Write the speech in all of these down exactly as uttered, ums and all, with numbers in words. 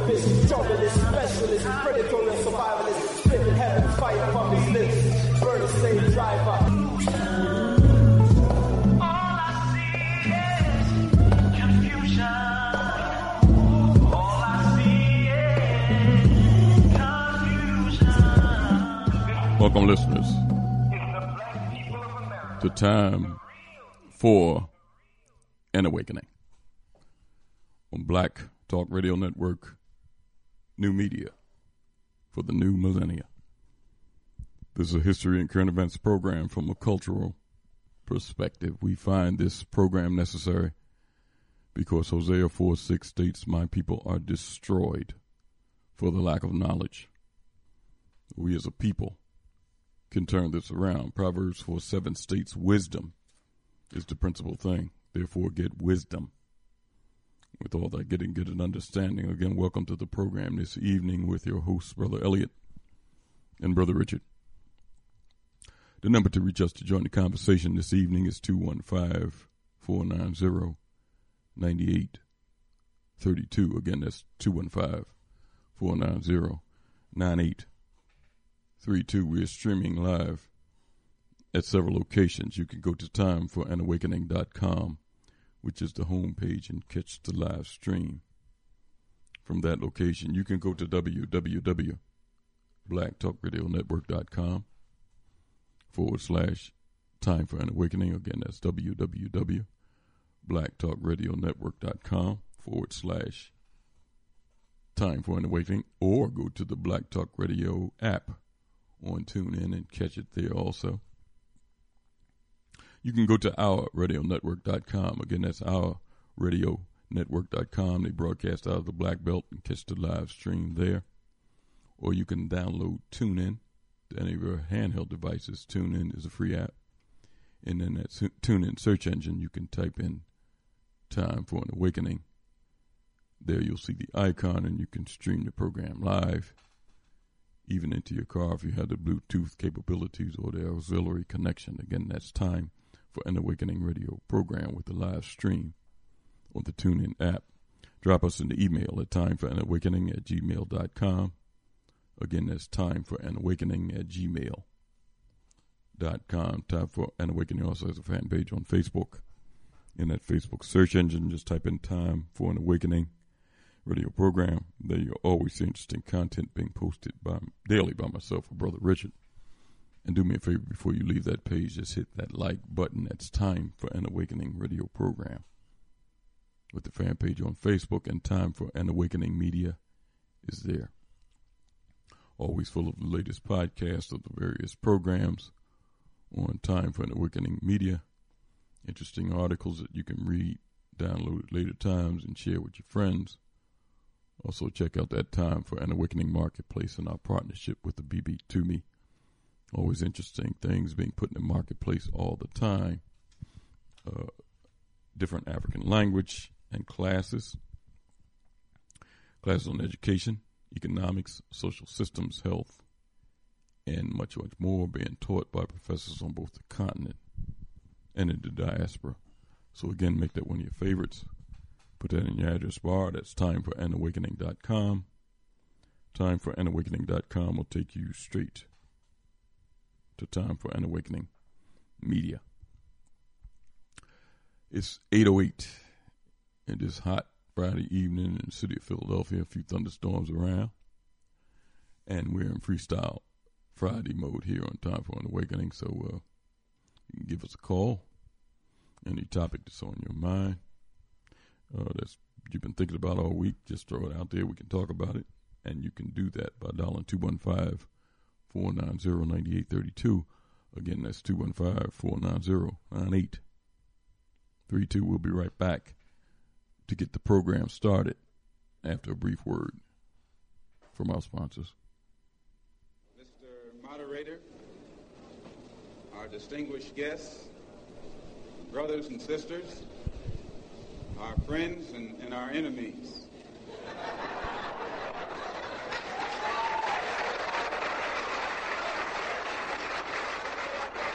therapist, junglist, specialist, predator, survivalist, spit heaven, fire from his lips, burn a slave driver. Welcome, listeners, to Time for an Awakening on Black Talk Radio Network, new media for the new millennia. This is a history and current events program from a cultural perspective. We find this program necessary because Hosea four six states, "My people are destroyed for the lack of knowledge." We as a people can turn this around. Proverbs four seven states, "Wisdom is the principal thing. Therefore get wisdom." With all that, getting get an understanding. Again, welcome to the program this evening with your hosts, Brother Elliot and Brother Richard. The number to reach us to join the conversation this evening is two one five, four nine zero, nine eight three two. Again, that's two one five, four nine zero, nine eight three two. We are streaming live at several locations. You can go to time for an awakening dot com, which is the home page, and catch the live stream from that location. You can go to w w w dot black talk radio network dot com forward slash time for an awakening. Again, that's w w w dot black talk radio network dot com forward slash time for an awakening, or go to the Black Talk Radio app on TuneIn and catch it there also. You can go to our radio network dot com. Again, that's our radio network dot com. They broadcast out of the Black Belt and catch the live stream there. Or you can download TuneIn to any of your handheld devices. TuneIn is a free app. And then that TuneIn search engine, you can type in Time for an Awakening. There you'll see the icon and you can stream the program live, even into your car if you have the Bluetooth capabilities or the auxiliary connection. Again, that's Time for an Awakening radio program with the live stream on the TuneIn app. Drop us an email at time for an awakening at gmail dot com. Again, that's time for an awakening at gmail dot com. Time for an Awakening also has a fan page on Facebook. In that Facebook search engine, just type in Time for an Awakening radio program. There you'll always see interesting content being posted by daily by myself or Brother Richard. And do me a favor before you leave that page, just hit that like button. That's Time for an Awakening radio program with the fan page on Facebook, and Time for an Awakening Media is there. Always full of the latest podcasts of the various programs on Time for an Awakening Media. Interesting articles that you can read, download at later times, and share with your friends. Also, check out that Time for an Awakening Marketplace and our partnership with the B B two Me. Always interesting things being put in the marketplace all the time. Uh, different African language and classes. Classes on education, economics, social systems, health, and much, much more being taught by professors on both the continent and in the diaspora. So again, make that one of your favorites. Put that in your address bar. That's time for an awakening dot com. time for an awakening dot com will take you straight to Time for an Awakening Media. It's eight oh eight in this hot Friday evening in the city of Philadelphia. A few thunderstorms around. And we're in Freestyle Friday mode here on Time for an Awakening. So uh, you can give us a call. Any topic that's on your mind. Uh, that's you've been thinking about all week, just throw it out there. We can talk about it. And you can do that by dialing two one five, four nine zero, nine eight three two. Again, that's two one five, four nine zero, nine eight three two. We'll be right back to get the program started after a brief word from our sponsors. Mister Moderator, our distinguished guests, brothers and sisters, our friends and, and our enemies.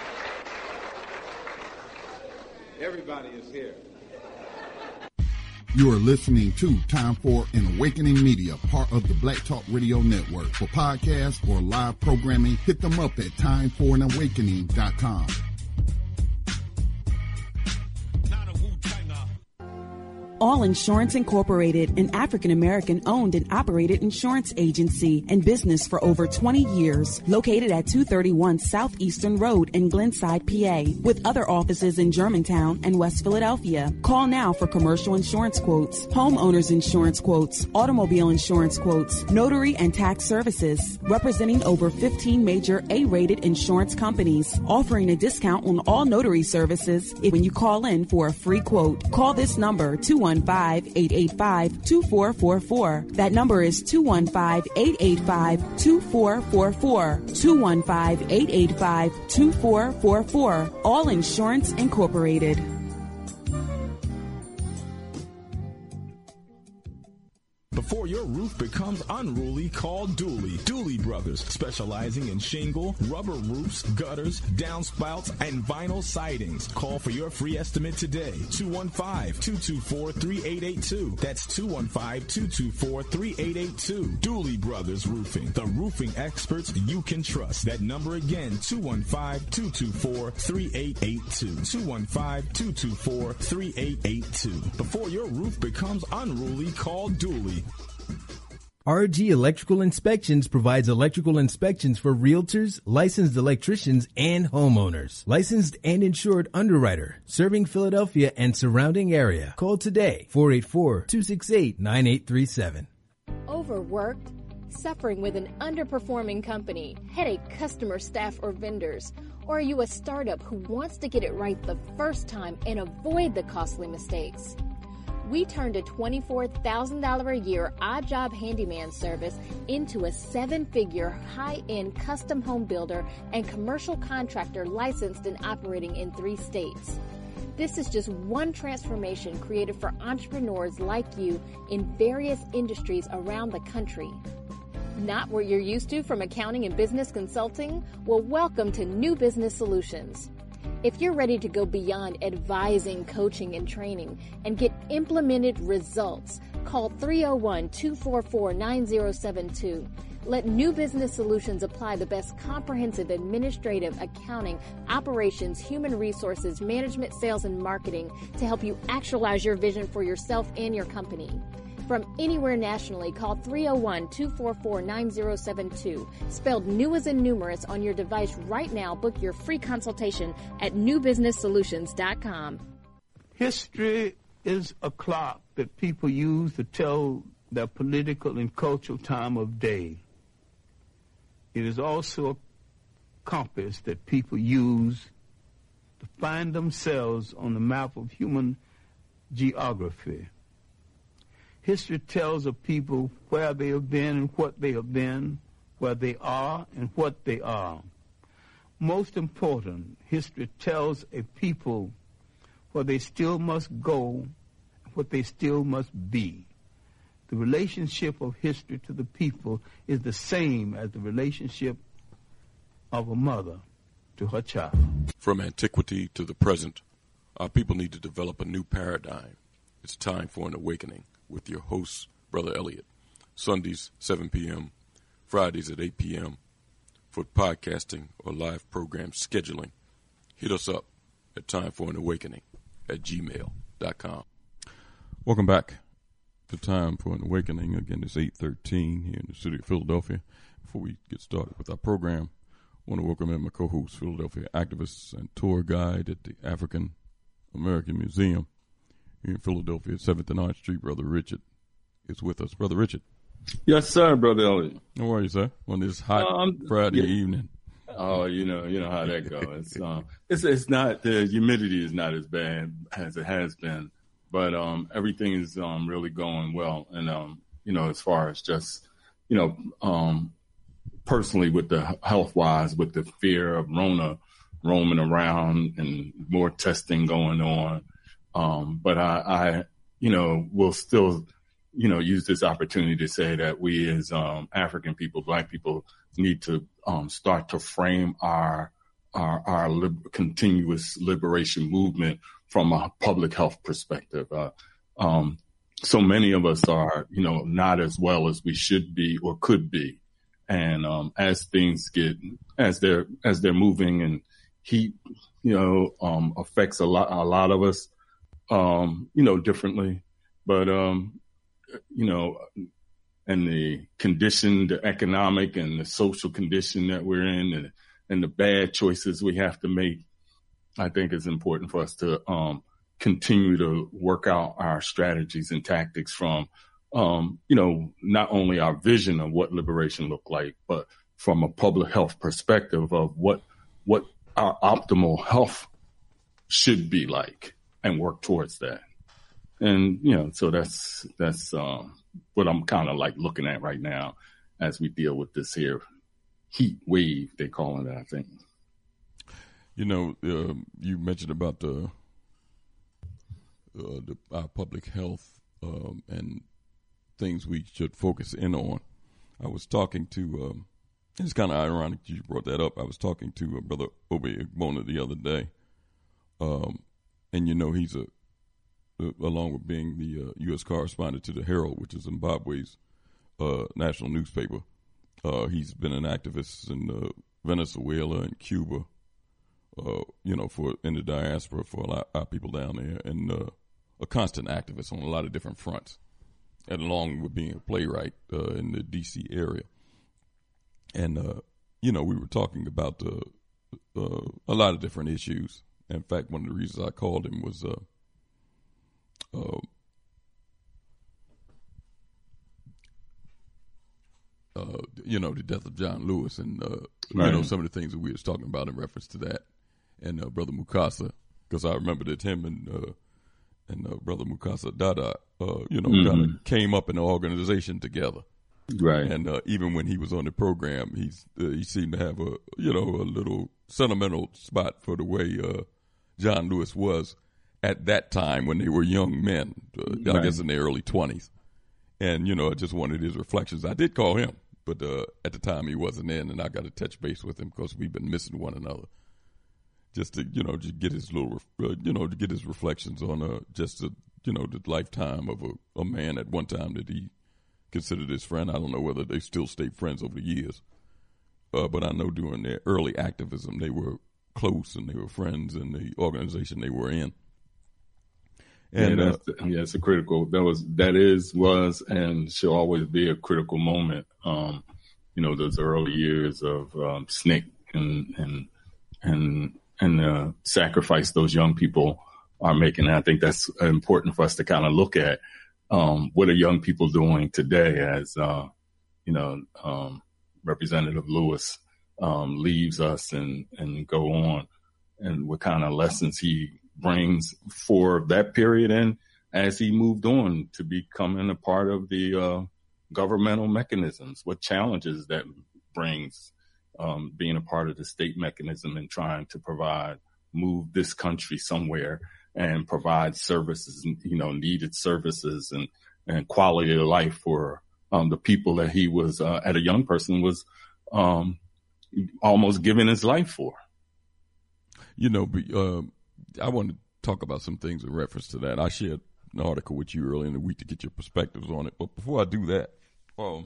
Everybody is here. You are listening to Time for an Awakening Media, part of the Black Talk Radio Network. For podcasts or live programming, hit them up at time for an awakening dot com. All Insurance Incorporated, an African-American owned and operated insurance agency and business for over twenty years, located at two thirty-one Southeastern Road in Glenside, P A, with other offices in Germantown and West Philadelphia. Call now for commercial insurance quotes, homeowners insurance quotes, automobile insurance quotes, notary and tax services, representing over fifteen major A-rated insurance companies, offering a discount on all notary services if when you call in for a free quote. Call this number, two one five, eight eight five, two four four four. That number is two one five, eight eight five, two four four four. two one five, eight eight five, two four four four. All Insurance Incorporated. Before your roof becomes unruly, call Dooley. Dooley Brothers, specializing in shingle, rubber roofs, gutters, downspouts, and vinyl sidings. Call for your free estimate today. two one five, two two four, three eight eight two. That's two one five, two two four, three eight eight two. Dooley Brothers Roofing, the roofing experts you can trust. That number again, two one five, two two four, three eight eight two. two one five, two two four, three eight eight two. Before your roof becomes unruly, call Dooley. R G Electrical Inspections provides electrical inspections for realtors, licensed electricians, and homeowners. Licensed and insured underwriter, serving Philadelphia and surrounding area. Call today, four eight four, two six eight, nine eight three seven. Overworked? Suffering with an underperforming company, headache customer, staff, or vendors? Or are you a startup who wants to get it right the first time and avoid the costly mistakes? We turned a twenty-four thousand dollars a year odd job handyman service into a seven-figure high-end custom home builder and commercial contractor licensed and operating in three states. This is just one transformation created for entrepreneurs like you in various industries around the country. Not what you're used to from accounting and business consulting? Well, welcome to New Business Solutions. If you're ready to go beyond advising, coaching, and training and get implemented results, call three oh one, two four four, nine oh seven two. Let New Business Solutions apply the best comprehensive administrative, accounting, operations, human resources, management, sales, and marketing to help you actualize your vision for yourself and your company. From anywhere nationally, call three oh one, two four four, nine oh seven two. Spelled new as in numerous on your device right now. Book your free consultation at new business solutions dot com. History is a clock that people use to tell their political and cultural time of day. It is also a compass that people use to find themselves on the map of human geography. History tells of people where they have been and what they have been, where they are and what they are. Most important, history tells a people where they still must go, what they still must be. The relationship of history to the people is the same as the relationship of a mother to her child. From antiquity to the present, our people need to develop a new paradigm. It's time for an awakening. With your host, Brother Elliot. Sundays, seven p.m., Fridays at eight p.m. For podcasting or live program scheduling, hit us up at time for an awakening at gmail dot com. Welcome back to Time for an Awakening. Again, it's eight thirteen here in the city of Philadelphia. Before we get started with our program, I want to welcome in my co-host, Philadelphia activist and tour guide at the African American Museum here in Philadelphia, seventh and Arch Street. Brother Richard is with us. Brother Richard. Yes, sir, Brother Elliot. How are you, sir, on this hot um, Friday yeah. evening? Oh, you know, you know how that goes. It's, um, it's it's not, the humidity is not as bad as it has been, but um, everything is um, really going well. And, um, you know, as far as just, you know, um, personally with the health-wise, with the fear of Rona roaming around and more testing going on. Um, but I, I, you know, will still, you know, use this opportunity to say that we as um, African people, Black people, need to um, start to frame our our, our lib- continuous liberation movement from a public health perspective. Uh, um, so many of us are, you know, not as well as we should be or could be. And um, as things get, as they're as they're moving, and heat, you know, um, affects a lot a lot of us, um, you know, differently. But um, you know, and the condition, the economic and the social condition that we're in, and, and the bad choices we have to make, I think it's important for us to um, continue to work out our strategies and tactics from, um, you know, not only our vision of what liberation looked like, but from a public health perspective of what what our optimal health should be like, and work towards that. And, you know, so that's that's um, what I'm kind of like looking at right now as we deal with this here heat wave, they call it, I think. You know, uh, you mentioned about the, uh, the our public health um, and things we should focus in on. I was talking to, um, it's kind of ironic you brought that up. I was talking to uh, Brother Obi Igbona the other day, um, and you know he's a, uh, along with being the uh, U S correspondent to the Herald, which is Zimbabwe's uh, national newspaper. Uh, he's been an activist in uh, Venezuela and Cuba. Uh, you know, for in the diaspora for a lot of people down there, and uh, a constant activist on a lot of different fronts, and along with being a playwright uh, in the D C area. And, uh, you know, we were talking about uh, uh, a lot of different issues. In fact, one of the reasons I called him was, uh, uh, uh, you know, the death of John Lewis, and, uh, right. you know, some of the things that we was talking about in reference to that. And uh, Brother Mukasa, because I remember that him and uh, and uh, Brother Mukasa Dada, uh, you know, mm-hmm. kind of came up in the organization together. Right. And uh, even when he was on the program, he's uh, he seemed to have a you know a little sentimental spot for the way uh, John Lewis was at that time when they were young men, uh, right. I guess in their early twenties. And you know, I just wanted his reflections. I did call him, but uh, at the time he wasn't in, and I got to touch base with him because we've been missing one another. Just to, you know, to get his little, uh, you know, to get his reflections on, uh, just, the, you know, the lifetime of a, a man at one time that he considered his friend. I don't know whether they still stayed friends over the years. Uh, but I know during their early activism, they were close and they were friends in the organization they were in. And yeah, that's, uh, yeah, it's a critical, that was, that is, was, and should always be a critical moment. Um, you know, those early years of, um, S N C C and, and, and, and the sacrifice those young people are making. And I think that's important for us to kind of look at, um, what are young people doing today as, uh, you know, um, Representative Lewis, um, leaves us and, and go on, and what kind of lessons he brings for that period. And as he moved on to becoming a part of the, uh, governmental mechanisms, what challenges that brings, Um, being a part of the state mechanism and trying to provide, move this country somewhere and provide services, you know, needed services and, and quality of life for um, the people that he was, uh, at a young person, was um, almost giving his life for. You know, uh, I want to talk about some things in reference to that. I shared an article with you earlier in the week to get your perspectives on it. But before I do that, um,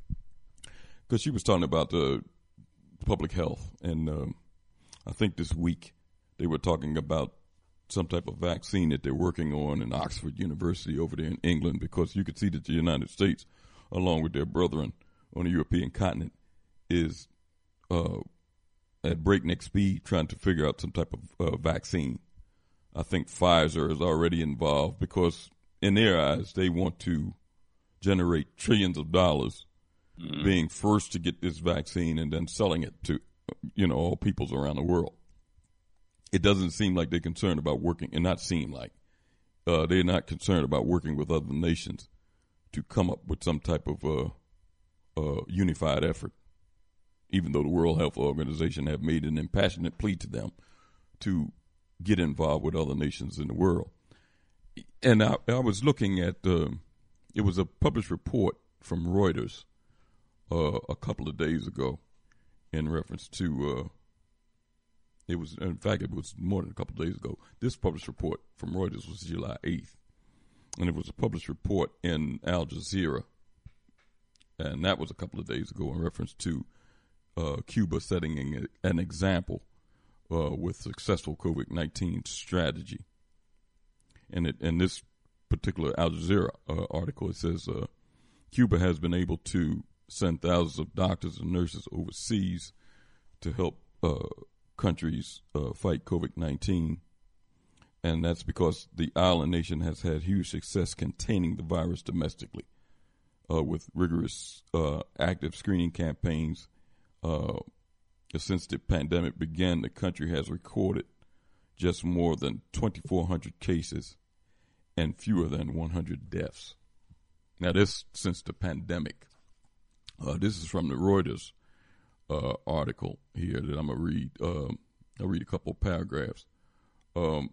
because she was talking about the public health, and um, I think this week they were talking about some type of vaccine that they're working on in Oxford University over there in England, because you could see that the United States, along with their brethren on the European continent, is uh, at breakneck speed trying to figure out some type of uh, vaccine. I think Pfizer is already involved because in their eyes they want to generate trillions of dollars Mm-hmm. being first to get this vaccine and then selling it to, you know, all peoples around the world. It doesn't seem like they're concerned about working, and not seem like, uh, they're not concerned about working with other nations to come up with some type of uh, uh, unified effort, even though the World Health Organization have made an impassionate plea to them to get involved with other nations in the world. And I, I was looking at, uh, it was a published report from Reuters Uh, a couple of days ago in reference to, uh, it was, in fact, it was more than a couple of days ago. This published report from Reuters was July eighth. and it was a published report in Al Jazeera, and that was a couple of days ago in reference to uh, Cuba setting an, an example uh, with successful COVID nineteen strategy. And it, in this particular Al Jazeera uh, article, it says uh, Cuba has been able to send thousands of doctors and nurses overseas to help uh, countries uh, fight COVID nineteen. And that's because the island nation has had huge success containing the virus domestically uh, with rigorous uh, active screening campaigns. Uh, since the pandemic began, the country has recorded just more than twenty-four hundred cases and fewer than one hundred deaths. Now, this since the pandemic. Uh, this is from the Reuters uh, article here that I'm going to read. Um, I'll read a couple of paragraphs. Um,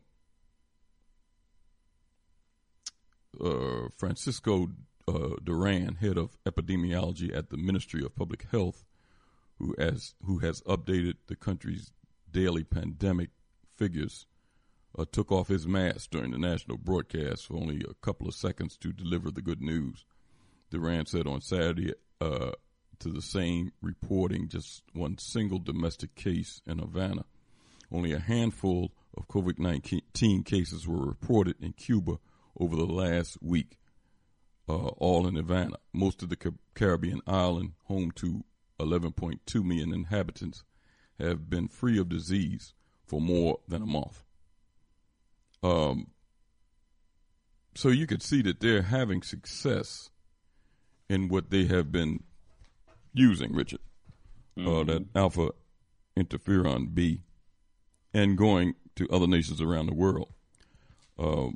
uh, Francisco uh, Duran, head of epidemiology at the Ministry of Public Health, who has, who has updated the country's daily pandemic figures, uh, took off his mask during the national broadcast for only a couple of seconds to deliver the good news. Duran said on Saturday uh, to the same reporting just one single domestic case in Havana. Only a handful of COVID nineteen cases were reported in Cuba over the last week, uh, all in Havana. Most of the Caribbean island, home to eleven point two million inhabitants, have been free of disease for more than a month. Um, so you could see that they're having success in what they have been using, Richard, mm-hmm. uh, that alpha interferon B, and going to other nations around the world. Um,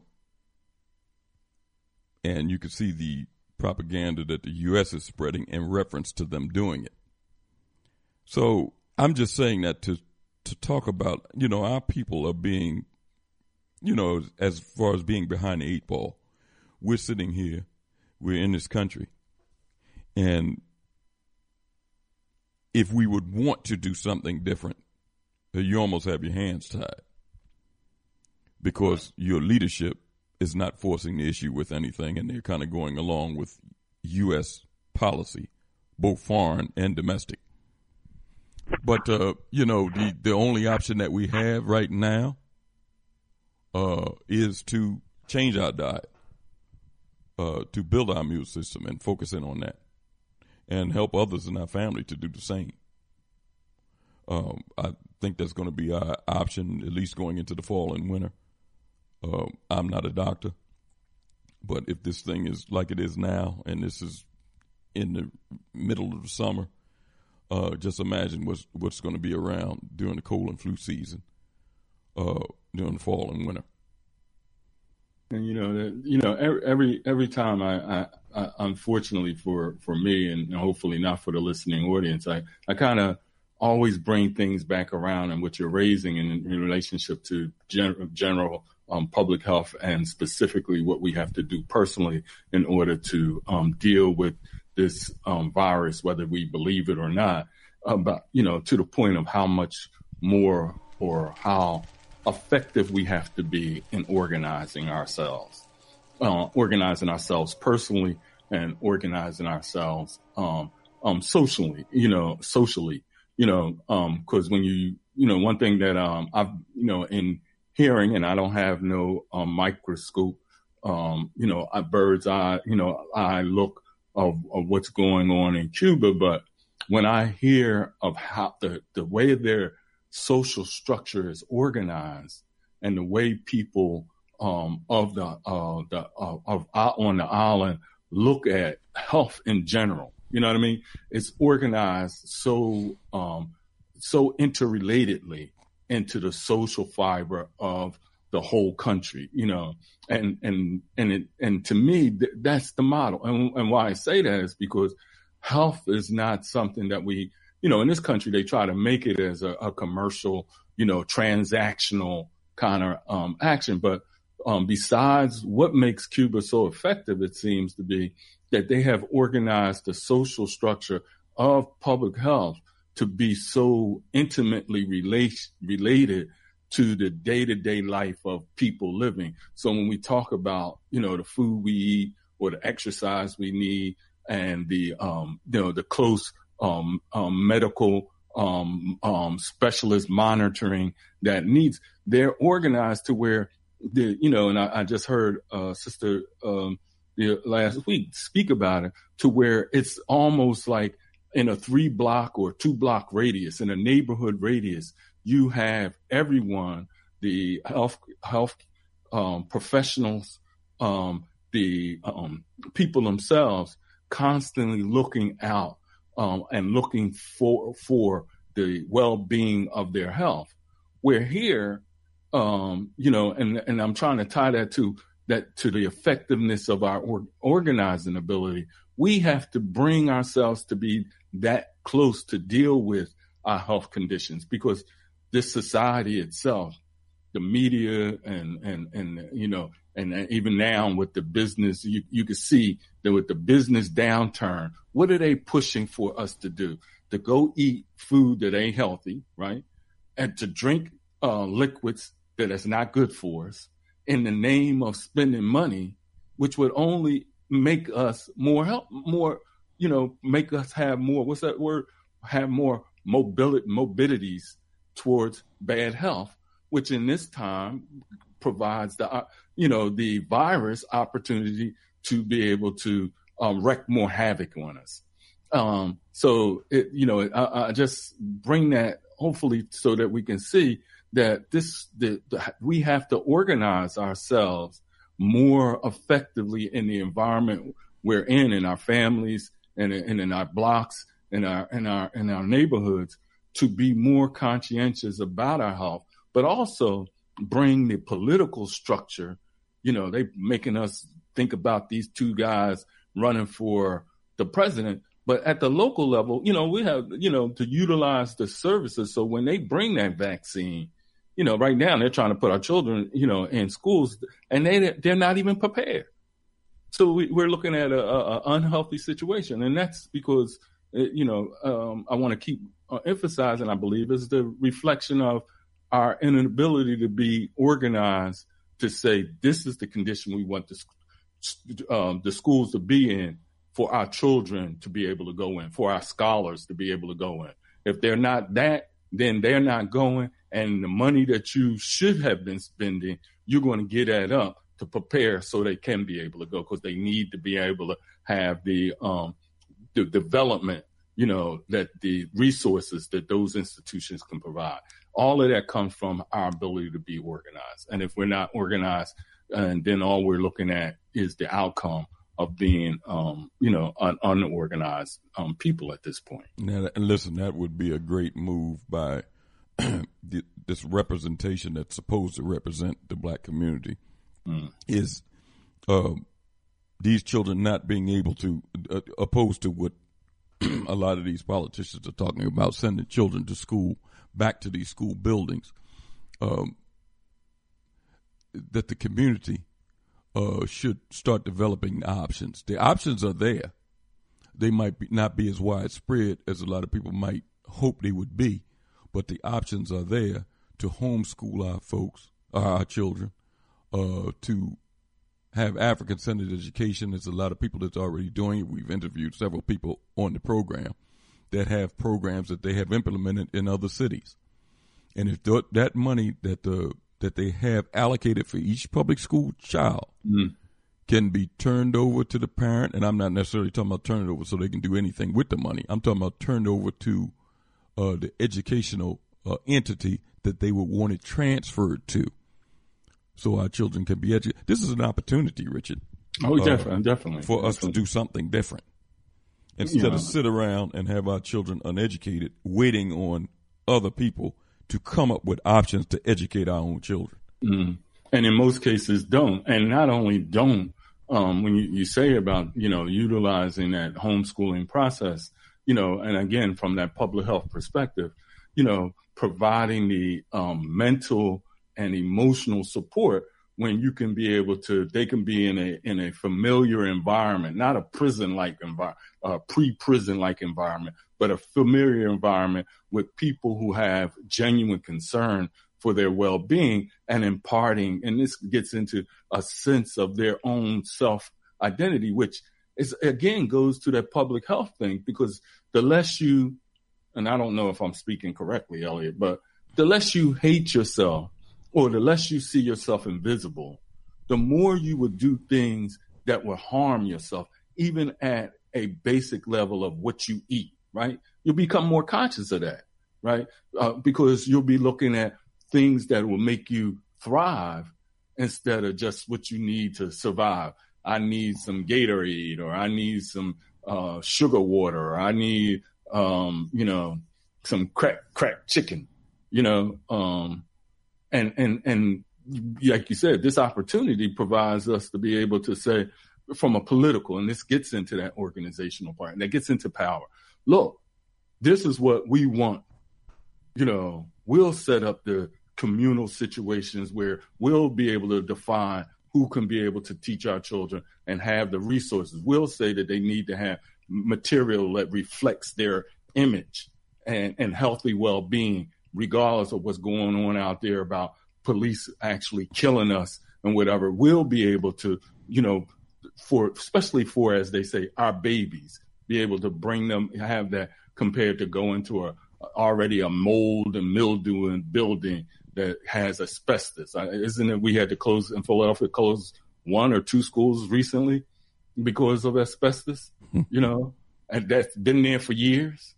and you can see the propaganda that the U S is spreading in reference to them doing it. So I'm just saying that to to talk about, you know, our people are being, you know, as far as being behind the eight ball. We're sitting here, we're in this country, and if we would want to do something different, you almost have your hands tied because your leadership is not forcing the issue with anything, and they're kind of going along with U S policy, both foreign and domestic. But, uh, you know, the, the only option that we have right now uh, is to change our diet, uh, to build our immune system and focus in on that and help others in our family to do the same. Um, I think that's going to be our option, at least going into the fall and winter. Uh, I'm not a doctor, but if this thing is like it is now and this is in the middle of the summer, Uh, just imagine what's what's going to be around during the cold and flu season, uh, during the fall and winter. And you know, that, you know, every every, every time I, I, I, unfortunately for, for me, and hopefully not for the listening audience, I, I kind of always bring things back around and what you're raising in, in relationship to gen- general um, public health and specifically what we have to do personally in order to um, deal with this um, virus, whether we believe it or not, about, you know, to the point of how much more or how effective we have to be in organizing ourselves, uh, organizing ourselves personally and organizing ourselves um, um, socially, you know, socially, you know, um, because when you, you know, one thing that um, I've, you know, in hearing, and I don't have no um, microscope, um, you know, a bird's eye, you know, I look Of, of what's going on in Cuba. But when I hear of how the, the way their social structure is organized and the way people um, of the, uh, the uh, of uh, on the island look at health in general, you know what I mean? It's organized so um, so interrelatedly into the social fiber of the whole country, you know, and, and, and it, and to me, th- that's the model. And, and why I say that is because health is not something that we, you know, in this country, they try to make it as a, a commercial, you know, transactional kind of, um, action. But, um, besides what makes Cuba so effective, it seems to be that they have organized the social structure of public health to be so intimately relate, related to the day-to-day life of people living. So when we talk about, you know, the food we eat or the exercise we need and the, um, you know, the close um, um, medical um, um, specialist monitoring that needs, they're organized to where, the, you know, and I, I just heard uh, Sister um, the last week speak about it, to where it's almost like in a three block or two block radius, in a neighborhood radius, you have everyone, the health health um, professionals, um, the um, people themselves, constantly looking out um, and looking for for the well-being of their health. Where here, um, you know, and and I'm trying to tie that to that to the effectiveness of our or, organizing ability. We have to bring ourselves to be that close to deal with our health conditions, because this society itself, the media and, and, and, you know, and even now with the business, you, you can see that with the business downturn, what are they pushing for us to do? To go eat food that ain't healthy, right? And to drink uh, liquids that is not good for us in the name of spending money, which would only make us more help, more, you know, make us have more, what's that word? Have more mobility, mobilities towards bad health, which in this time provides the, uh, you know, the virus opportunity to be able to um, wreak more havoc on us. Um, so, it, you know, I, I just bring that hopefully so that we can see that this, the, the, we have to organize ourselves more effectively in the environment we're in, in our families and, and in our blocks, in our, in our, in our neighborhoods, to be more conscientious about our health, but also bring the political structure. You know, they making us think about these two guys running for the president, but at the local level, you know, we have, you know, to utilize the services. So when they bring that vaccine, you know, right now they're trying to put our children, you know, in schools, and they, they're not even prepared. So we, we're looking at a, a, a unhealthy situation. And that's because, you know, um, I want to keep uh, emphasizing, I believe, is the reflection of our inability to be organized to say, this is the condition we want the, um, the schools to be in for our children to be able to go in, for our scholars to be able to go in. If they're not that, then they're not going. And the money that you should have been spending, you're going to get that up to prepare so they can be able to go, because they need to be able to have the um, the development, you know, that the resources that those institutions can provide. All of that comes from our ability to be organized. And if we're not organized, and then all we're looking at is the outcome of being, um, you know, un- unorganized um, people at this point. Now, and listen, that would be a great move by the, this representation that's supposed to represent the black community, mm. is uh, these children not being able to, uh, opposed to what a lot of these politicians are talking about, sending children to school, back to these school buildings, um, that the community uh, should start developing options. The options are there. They might be, not be as widespread as a lot of people might hope they would be, but the options are there to homeschool our folks, our children, uh, to have African-centered education. There's a lot of people that's already doing it. We've interviewed several people on the program that have programs that they have implemented in other cities. And if th- that money that the that they have allocated for each public school child mm. can be turned over to the parent, and I'm not necessarily talking about turning it over so they can do anything with the money. I'm talking about turned over to uh, the educational uh, entity that they would want it transferred to, so our children can be educated. This is an opportunity, Richard. Oh, uh, definitely, definitely. For definitely. us to do something different. Instead yeah. of sit around and have our children uneducated, waiting on other people to come up with options to educate our own children. Mm. And in most cases don't. And not only don't, um, when you, you say about, you know, utilizing that homeschooling process, you know, and again, from that public health perspective, you know, providing the um, mental and emotional support when you can be able to, they can be in a in a familiar environment, not a prison-like environment, a pre-prison-like environment, but a familiar environment with people who have genuine concern for their well-being and imparting, and this gets into a sense of their own self-identity, which is, again, goes to that public health thing, because the less you, and I don't know if I'm speaking correctly, Elliot, but the less you hate yourself or the less you see yourself invisible, the more you will do things that will harm yourself, even at a basic level of what you eat, right? You'll become more conscious of that, right? Uh, because you'll be looking at things that will make you thrive instead of just what you need to survive. I need some Gatorade, or I need some uh, sugar water, or I need, um, you know, some crack crack chicken, you know, um, and and and like you said, this opportunity provides us to be able to say, from a political, and this gets into that organizational part, and that gets into power. Look, this is what we want. You know, we'll set up the communal situations where we'll be able to define who can be able to teach our children and have the resources. We'll say that they need to have material that reflects their image and, and healthy well-being, regardless of what's going on out there about police actually killing us and whatever. We'll be able to, you know, for especially for, as they say, our babies, be able to bring them, have that compared to going to a already a mold and mildew and building that has asbestos. Isn't it? We had to close in Philadelphia, close one or two schools recently because of asbestos, you know, and that's been there for years.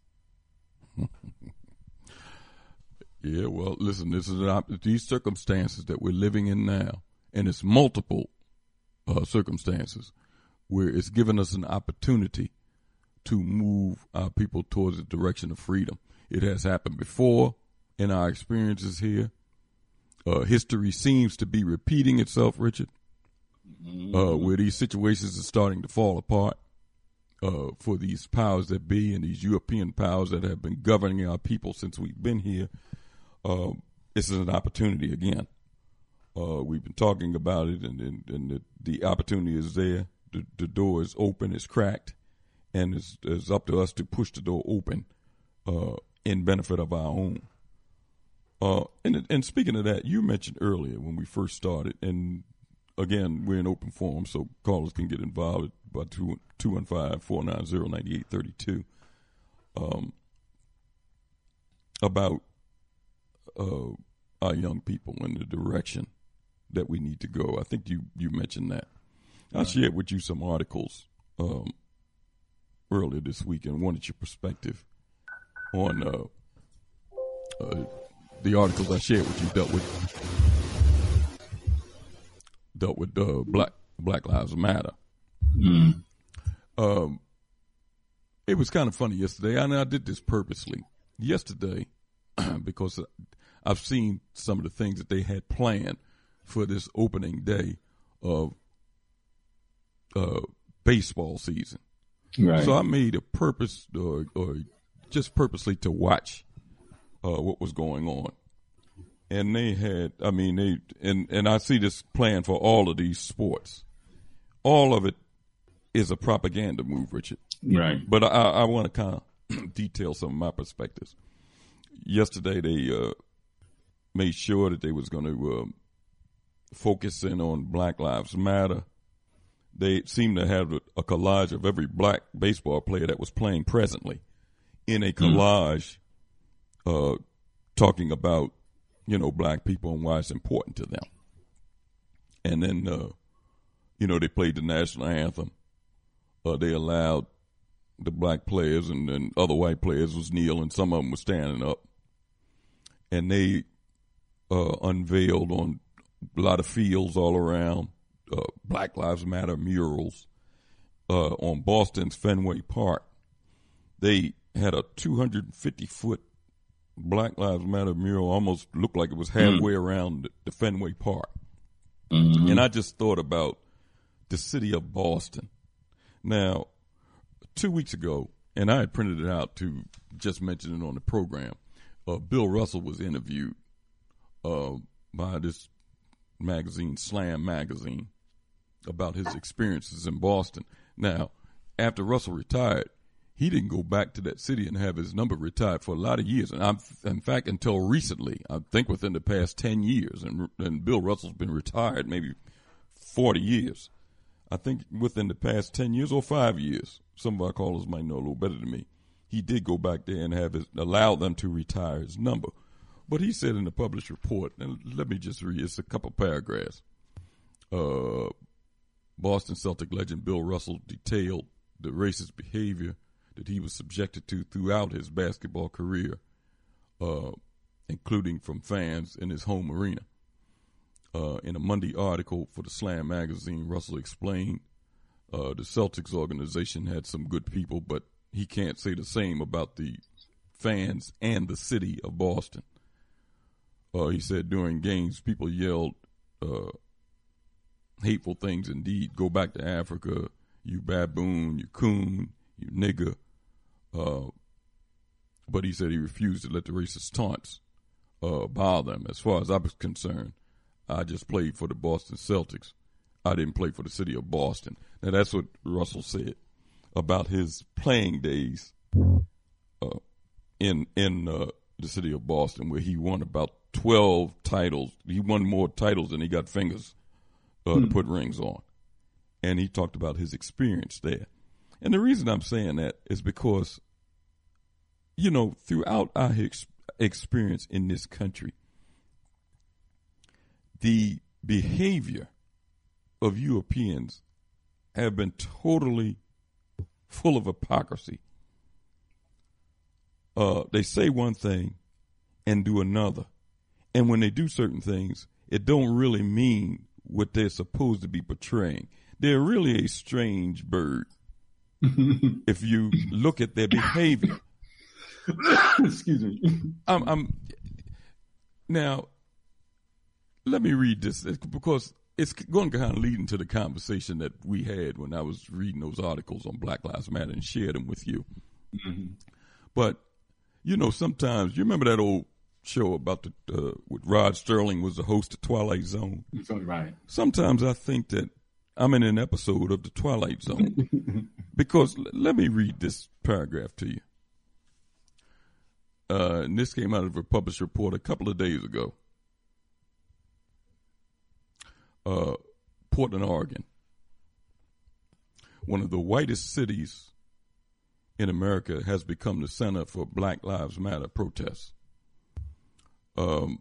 Yeah, well, listen, this is an, these circumstances that we're living in now, and it's multiple uh, circumstances where it's given us an opportunity to move our people towards the direction of freedom. It has happened before in our experiences here. Uh, history seems to be repeating itself, Richard, uh, where these situations are starting to fall apart uh, for these powers that be and these European powers that have been governing our people since we've been here. Uh, this is an opportunity again. Uh, we've been talking about it, and, and, and the, the opportunity is there. The, the door is open, it's cracked, and it's, it's up to us to push the door open uh, in benefit of our own. Uh, and and speaking of that, you mentioned earlier when we first started, and again, we're in open forum, so callers can get involved by two two one five four nine zero ninety eight thirty two. Um, about uh, our young people and the direction that we need to go. I think you you mentioned that. I shared with you some articles um, earlier this week and wanted your perspective on. Uh, uh, The articles I shared with you dealt with dealt with uh, Black Black Lives Matter. Mm. Um, it was kind of funny yesterday, and I did this purposely yesterday because I've seen some of the things that they had planned for this opening day of uh, baseball season. Right. So I made a purpose, or, or just purposely, to watch Uh, what was going on. And they had, I mean, they, and, and I see this plan for all of these sports. All of it is a propaganda move, Richard. Right. But I, I want to kind of detail some of my perspectives. Yesterday, they uh, made sure that they was going to uh, focus in on Black Lives Matter. They seemed to have a, a collage of every black baseball player that was playing presently in a collage. Mm. Uh, talking about, you know, black people and why it's important to them. And then, uh, you know, they played the national anthem. Uh, they allowed the black players and, and other white players was kneeling. Some of them were standing up. And they uh, unveiled on a lot of fields all around uh, Black Lives Matter murals uh, on Boston's Fenway Park. They had a two hundred fifty foot Black Lives Matter mural, almost looked like it was halfway mm. around the Fenway Park. Mm-hmm. And I just thought about the city of Boston. Now, two weeks ago, and I had printed it out to just mention it on the program, uh, Bill Russell was interviewed uh, by this magazine, Slam Magazine, about his experiences in Boston. Now, after Russell retired, he didn't go back to that city and have his number retired for a lot of years. And I'm, in fact, until recently, I think within the past ten years, and, and Bill Russell's been retired maybe forty years. I think within the past ten years or five years, some of our callers might know a little better than me, he did go back there and have his, allow them to retire his number. But he said in the published report, and let me just read, it's a couple paragraphs. Uh, Boston Celtic legend Bill Russell detailed the racist behavior that he was subjected to throughout his basketball career, uh, including from fans in his home arena. Uh, in a Monday article for the Slam magazine, Russell explained uh, the Celtics organization had some good people, but he can't say the same about the fans and the city of Boston. Uh, he said during games, people yelled uh, hateful things indeed. Go back to Africa, you baboon, you coon, you nigger. Uh, but he said he refused to let the racist taunts uh, bother him. As far as I was concerned, I just played for the Boston Celtics. I didn't play for the city of Boston. Now, that's what Russell said about his playing days uh, in in uh, the city of Boston, where he won about twelve titles. He won more titles than he got fingers uh, hmm. to put rings on. And he talked about his experience there. And the reason I'm saying that is because, you know, throughout our ex- experience in this country, the behavior of Europeans have been totally full of hypocrisy. Uh, they say one thing and do another. And when they do certain things, it don't really mean what they're supposed to be portraying. They're really a strange bird. If you look at their behavior. Excuse me. I'm, I'm now, let me read this because it's going to kind of lead into the conversation that we had when I was reading those articles on Black Lives Matter and shared them with you. Mm-hmm. But, you know, sometimes, you remember that old show about the, uh, with Rod Sterling was the host of Twilight Zone? Right. Sometimes I think that I'm in an episode of the Twilight Zone because l- let me read this paragraph to you. Uh, and this came out of a published report a couple of days ago. Uh, Portland, Oregon, one of the whitest cities in America, has become the center for Black Lives Matter protests. Um,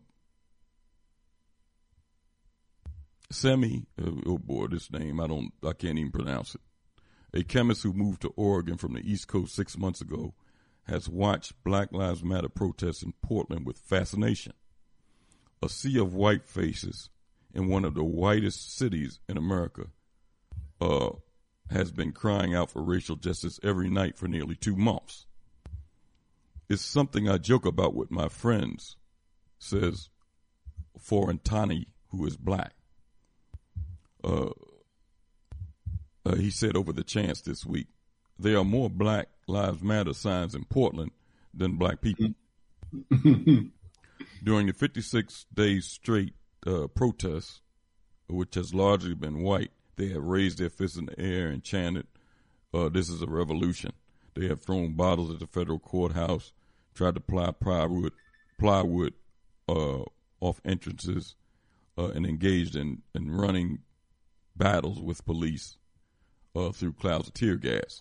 Semi, uh, oh boy, this name, I don't, I can't even pronounce it. A chemist who moved to Oregon from the East Coast six months ago has watched Black Lives Matter protests in Portland with fascination. A sea of white faces in one of the whitest cities in America uh, has been crying out for racial justice every night for nearly two months. It's something I joke about with my friends, says Forentani, who is black. Uh, uh, he said over the chance this week, there are more Black Lives Matter signs in Portland than black people. During the fifty-six days straight uh, protests, which has largely been white, they have raised their fists in the air and chanted, uh, this is a revolution. They have thrown bottles at the federal courthouse, tried to ply plywood, plywood uh, off entrances, uh, and engaged in, in running battles with police uh, through clouds of tear gas.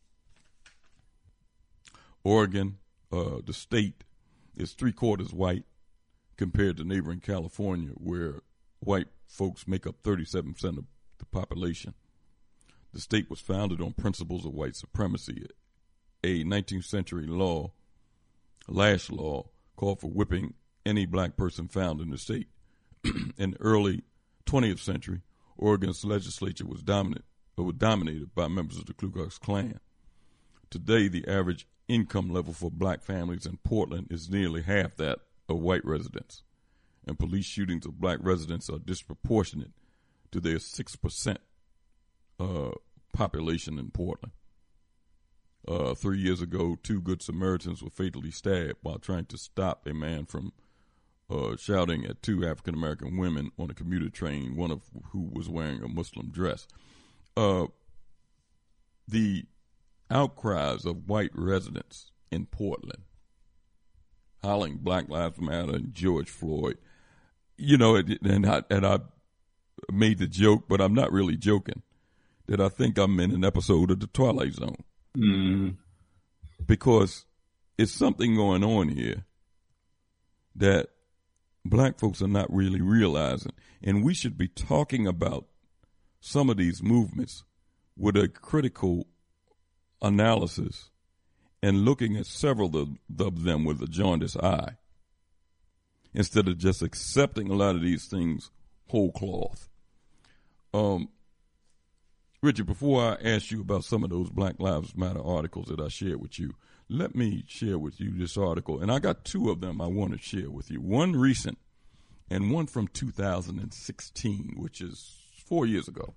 Oregon, uh, the state, is three quarters white compared to neighboring California, where white folks make up thirty-seven percent of the population. The state was founded on principles of white supremacy. A nineteenth century law, Lash Law, called for whipping any black person found in the state. In the early twentieth century, Oregon's legislature was dominant, or was dominated by members of the Ku Klux Klan. Today, the average income level for black families in Portland is nearly half that of white residents, and police shootings of black residents are disproportionate to their six percent uh, population in Portland. Uh, three years ago, two Good Samaritans were fatally stabbed while trying to stop a man from uh, shouting at two African-American women on a commuter train, one of who was wearing a Muslim dress. Uh, the outcries of white residents in Portland hollering Black Lives Matter and George Floyd. You know, and I, and I made the joke, but I'm not really joking, that I think I'm in an episode of The Twilight Zone. Mm. Because it's something going on here that black folks are not really realizing. And we should be talking about some of these movements with a critical analysis and looking at several of, of them with a jaundiced eye, instead of just accepting a lot of these things whole cloth. Um, Richard, before I ask you about some of those Black Lives Matter articles that I shared with you, let me share with you this article. And I got two of them I want to share with you. One recent and one from two thousand sixteen, which is four years ago.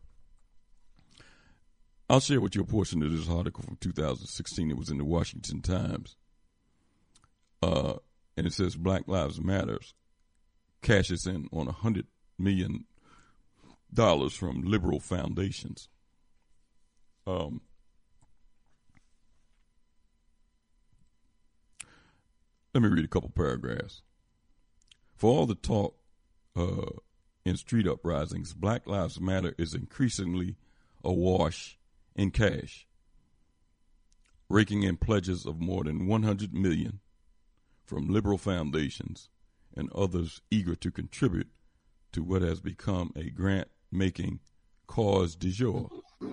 I'll share with you a portion of this article from two thousand sixteen. It was in the Washington Times. Uh, and it says Black Lives Matter cashes in on one hundred million dollars from liberal foundations. Um, let me read a couple paragraphs. For all the talk uh, in street uprisings, Black Lives Matter is increasingly awash in cash, raking in pledges of more than one hundred million dollars from liberal foundations and others eager to contribute to what has become a grant-making cause du jour.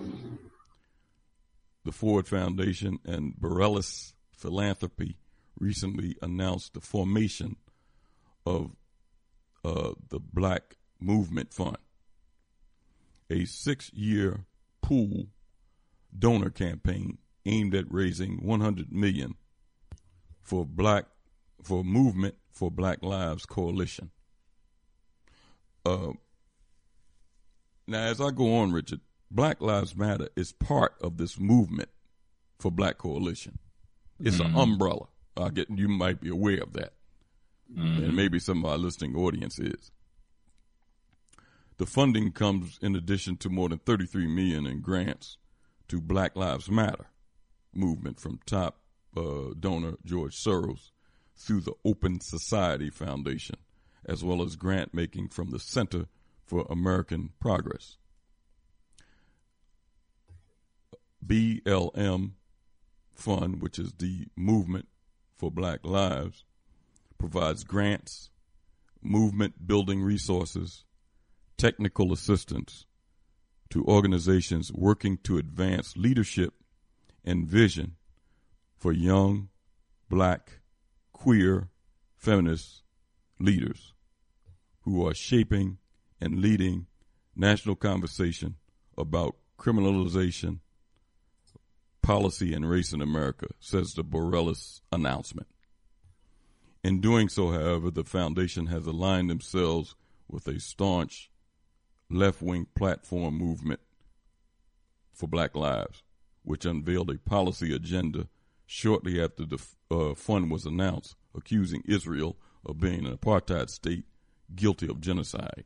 The Ford Foundation and Borellis Philanthropy recently announced the formation of uh, the Black Movement Fund, a six-year pool donor campaign aimed at raising one hundred million dollars for black for Movement for Black Lives Coalition. Uh, now, as I go on, Richard, Black Lives Matter is part of this movement for Black Coalition. It's mm-hmm. an umbrella. I get you might be aware of that, mm-hmm. and maybe some of our listening audience is. The funding comes in addition to more than thirty-three million dollars in grants to Black Lives Matter movement from top uh, donor George Soros through the Open Society Foundation, as well as grant making from the Center for American Progress. B L M Fund, which is the Movement for Black Lives, provides grants, movement building resources, technical assistance to organizations working to advance leadership and vision for young, black, queer, feminist leaders who are shaping and leading national conversation about criminalization, policy, and race in America, says the Borellis announcement. In doing so, however, the foundation has aligned themselves with a staunch left-wing platform movement for Black Lives, which unveiled a policy agenda shortly after the uh, fund was announced, accusing Israel of being an apartheid state guilty of genocide.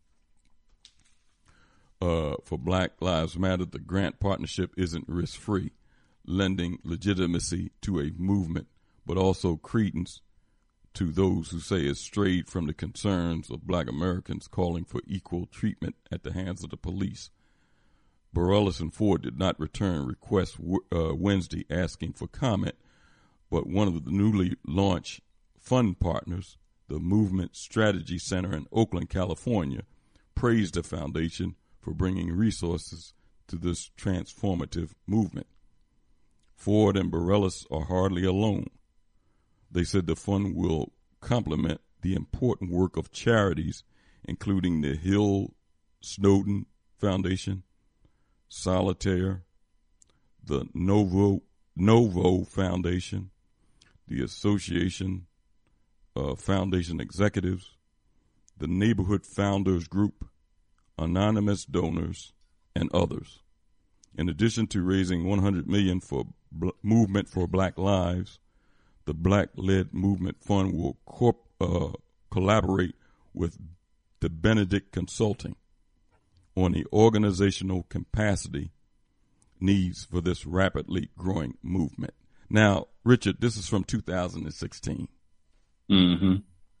Uh, for Black Lives Matter, the grant partnership isn't risk-free, lending legitimacy to a movement, but also credence to those who say it's strayed from the concerns of black Americans calling for equal treatment at the hands of the police. Borellis and Ford did not return requests uh, Wednesday asking for comment, but one of the newly launched fund partners, the Movement Strategy Center in Oakland, California, praised the foundation for bringing resources to this transformative movement. Ford and Borellis are hardly alone. They said the fund will complement the important work of charities, including the Hill Snowden Foundation, Solitaire, the Novo Novo Foundation, the Association of Foundation Executives, the Neighborhood Founders Group, Anonymous Donors, and others. In addition to raising one hundred million dollars for B- Movement for Black Lives, the Black-led Movement Fund will corp- uh, collaborate with the Benedict Consulting on the organizational capacity needs for this rapidly growing movement. Now, Richard, this is from two thousand sixteen. Mm-hmm.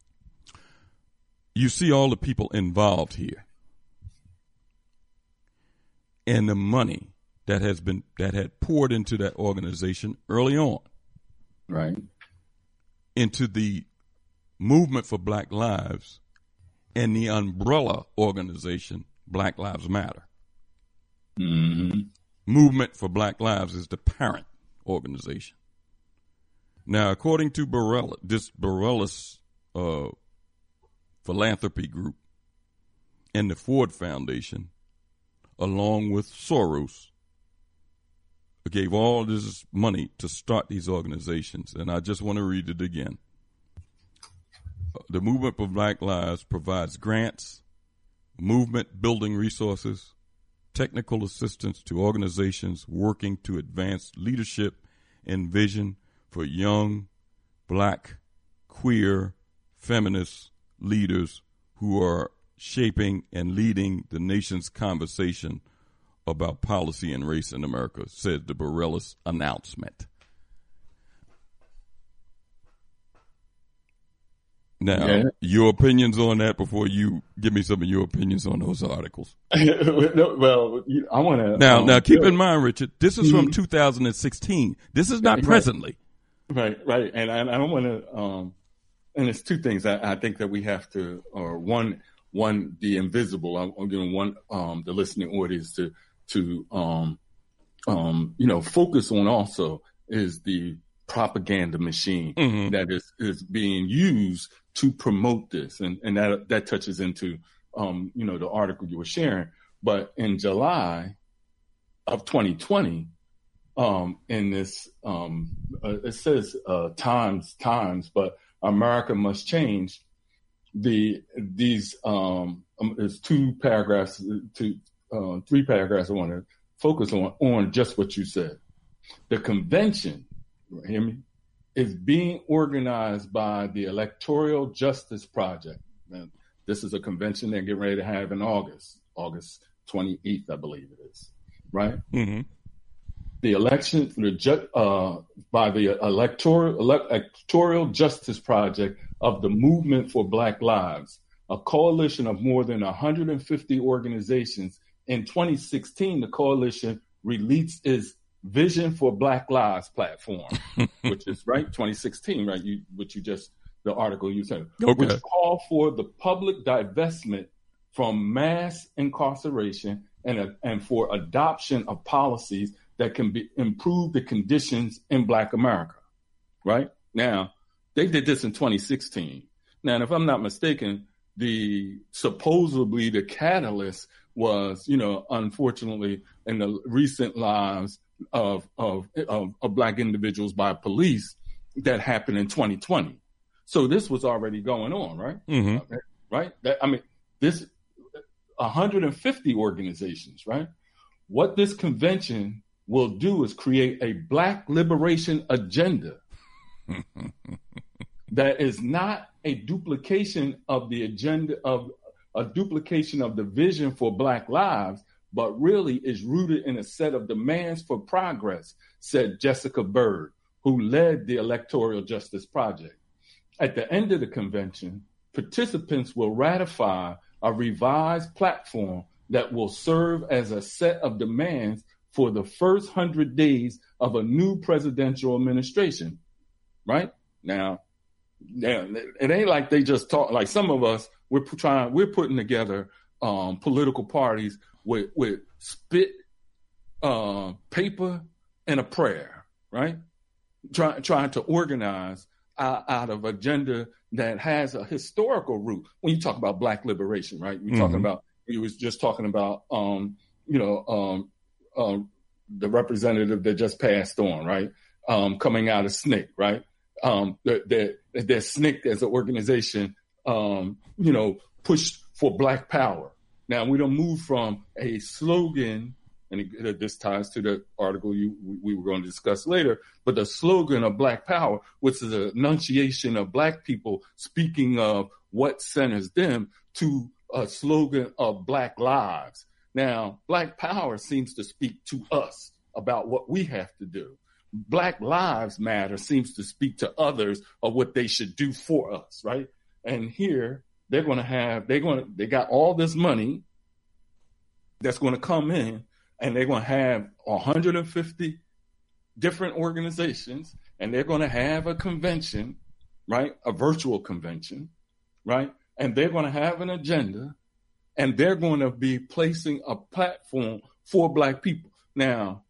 You see all the people involved here and the money that has been that had poured into that organization early on, right, into the movement for Black Lives and the umbrella organization Black Lives Matter. Mm-hmm. Movement for Black Lives is the parent organization. Now, according to Borrella, this Borrellis uh, philanthropy group and the Ford Foundation, along with Soros, gave all this money to start these organizations. And I just want to read it again. The Movement for Black Lives provides grants, movement building resources, technical assistance to organizations working to advance leadership and vision for young, black, queer, feminist leaders who are shaping and leading the nation's conversation about policy and race in America, said the Borrellis announcement. Now, yeah. Your opinions on that before you give me some of your opinions on those articles. Well, I want to. Now, um, now keep in mind, Richard, this is from two thousand sixteen. This is not right. presently. Right, right. And I, I don't want to, um, and it's two things I, I think that we have to, or one, one, the invisible. I'm, I'm going to want um, the listening audience to, to, um, um, you know, focus on also is the propaganda machine mm-hmm. that is, is being used to promote this. And, and that, that touches into, um, you know, the article you were sharing. But in July of twenty twenty, um, in this, um, uh, it says, uh, times, times, but America must change. The, these, um, um there's two paragraphs, two, uh, three paragraphs I want to focus on, on just what you said. The convention, hear me, is being organized by the Electoral Justice Project. And this is a convention they're getting ready to have in August, August twenty-eighth, I believe it is, right? Mm-hmm. The election the ju- uh, by the Electoral, Electoral Justice Project of the Movement for Black Lives, a coalition of more than one hundred fifty organizations. In twenty sixteen, the coalition released its Vision for Black Lives platform, which is right, twenty sixteen, right? You, which you just, the article you said, okay. which called for the public divestment from mass incarceration and, a, and for adoption of policies that can be improve the conditions in Black America, right? Now, they did this in twenty sixteen. Now, and if I'm not mistaken, the supposedly the catalyst was, you know, unfortunately, in the recent lives of of of, of Black individuals by police that happened in twenty twenty. So this was already going on, right? Mm-hmm. Right? That, I mean, this one hundred fifty organizations, right? What this convention will do is create a Black liberation agenda that is not a duplication of the agenda of a duplication of the vision for Black lives, but really is rooted in a set of demands for progress, said Jessica Bird, who led the Electoral Justice Project. At the end of the convention, participants will ratify a revised platform that will serve as a set of demands for the first hundred days of a new presidential administration, right? Now, now it ain't like they just talk, like some of us, we're trying, we're putting together um, political parties with, with spit, uh, paper, and a prayer, right? Try, trying to organize out, out of agenda that has a historical root. When you talk about Black liberation, right? You're mm-hmm. talking about, you was just talking about, um, you know, um, um, the representative that just passed on, right? Um, coming out of S N C C, right? Um, they're, they're, they're S N C C as an organization, um, you know, pushed for Black power. Now, we don't move from a slogan, and it, this ties to the article you, we were going to discuss later, but the slogan of Black power, which is an enunciation of Black people speaking of what centers them, to a slogan of Black lives. Now, Black power seems to speak to us, about what we have to do. Black Lives Matter seems to speak to others of what they should do for us, right? And here they're going to have, they're going to, they got all this money that's going to come in, and they're going to have one hundred fifty different organizations, and they're going to have a convention, right? A virtual convention, right? And they're going to have an agenda, and they're going to be placing a platform for Black people. Now,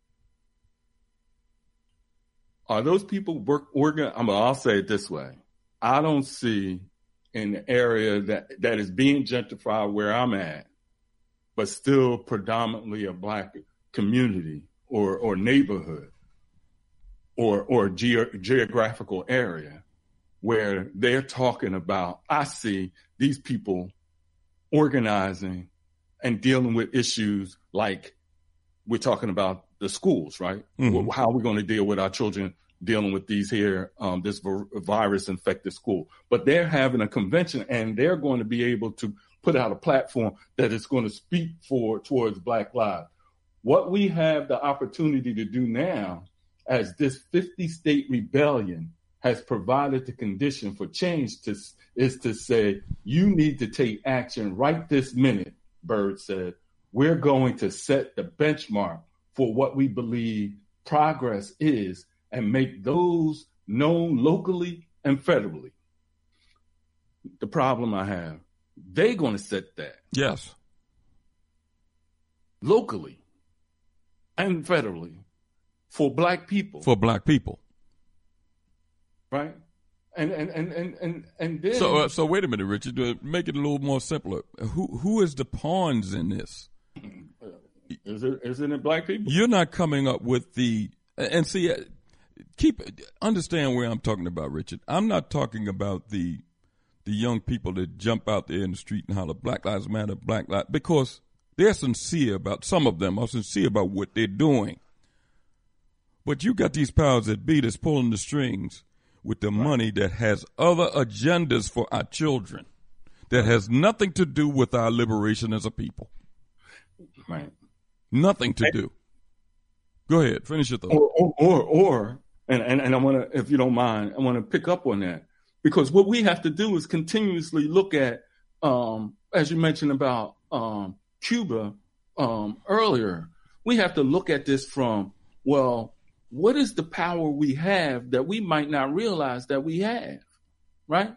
are those people work, organ, I mean, I'll say it this way. I don't see in the area that, that is being gentrified where I'm at, but still predominantly a Black community or, or neighborhood or, or ge- geographical area where they're talking about, I see these people organizing and dealing with issues like we're talking about the schools, right? Mm-hmm. How are we going to deal with our children dealing with these here, um, this virus infected school? But they're having a convention, and they're going to be able to put out a platform that is going to speak for towards Black lives. What we have the opportunity to do now, as this fifty state rebellion has provided the condition for change, to, is to say, you need to take action right this minute, Byrd said. We're going to set the benchmark for what we believe progress is and make those known locally and federally. The problem I have, they're going to set that. Yes. Locally and federally for Black people. For Black people. Right? And and and and and, and then So uh, so wait a minute, Richard, to make it a little more simpler. Who who is the pawns in this? Is it isn't it Black people? You're not coming up with the and see keep understand where I'm talking about, Richard. I'm not talking about the the young people that jump out there in the street and holler Black Lives Matter, Black Lives, because they're sincere about, some of them are sincere about what they're doing. But you got these powers that be that's pulling the strings with the money that has other agendas for our children, that has nothing to do with our liberation as a people. Right. Nothing to do. Go ahead, finish your thought. Or, or, or, or and, and, and I want to, if you don't mind, I want to pick up on that. Because what we have to do is continuously look at, um, as you mentioned about um, Cuba um, earlier, we have to look at this from, well, what is the power we have that we might not realize that we have, right?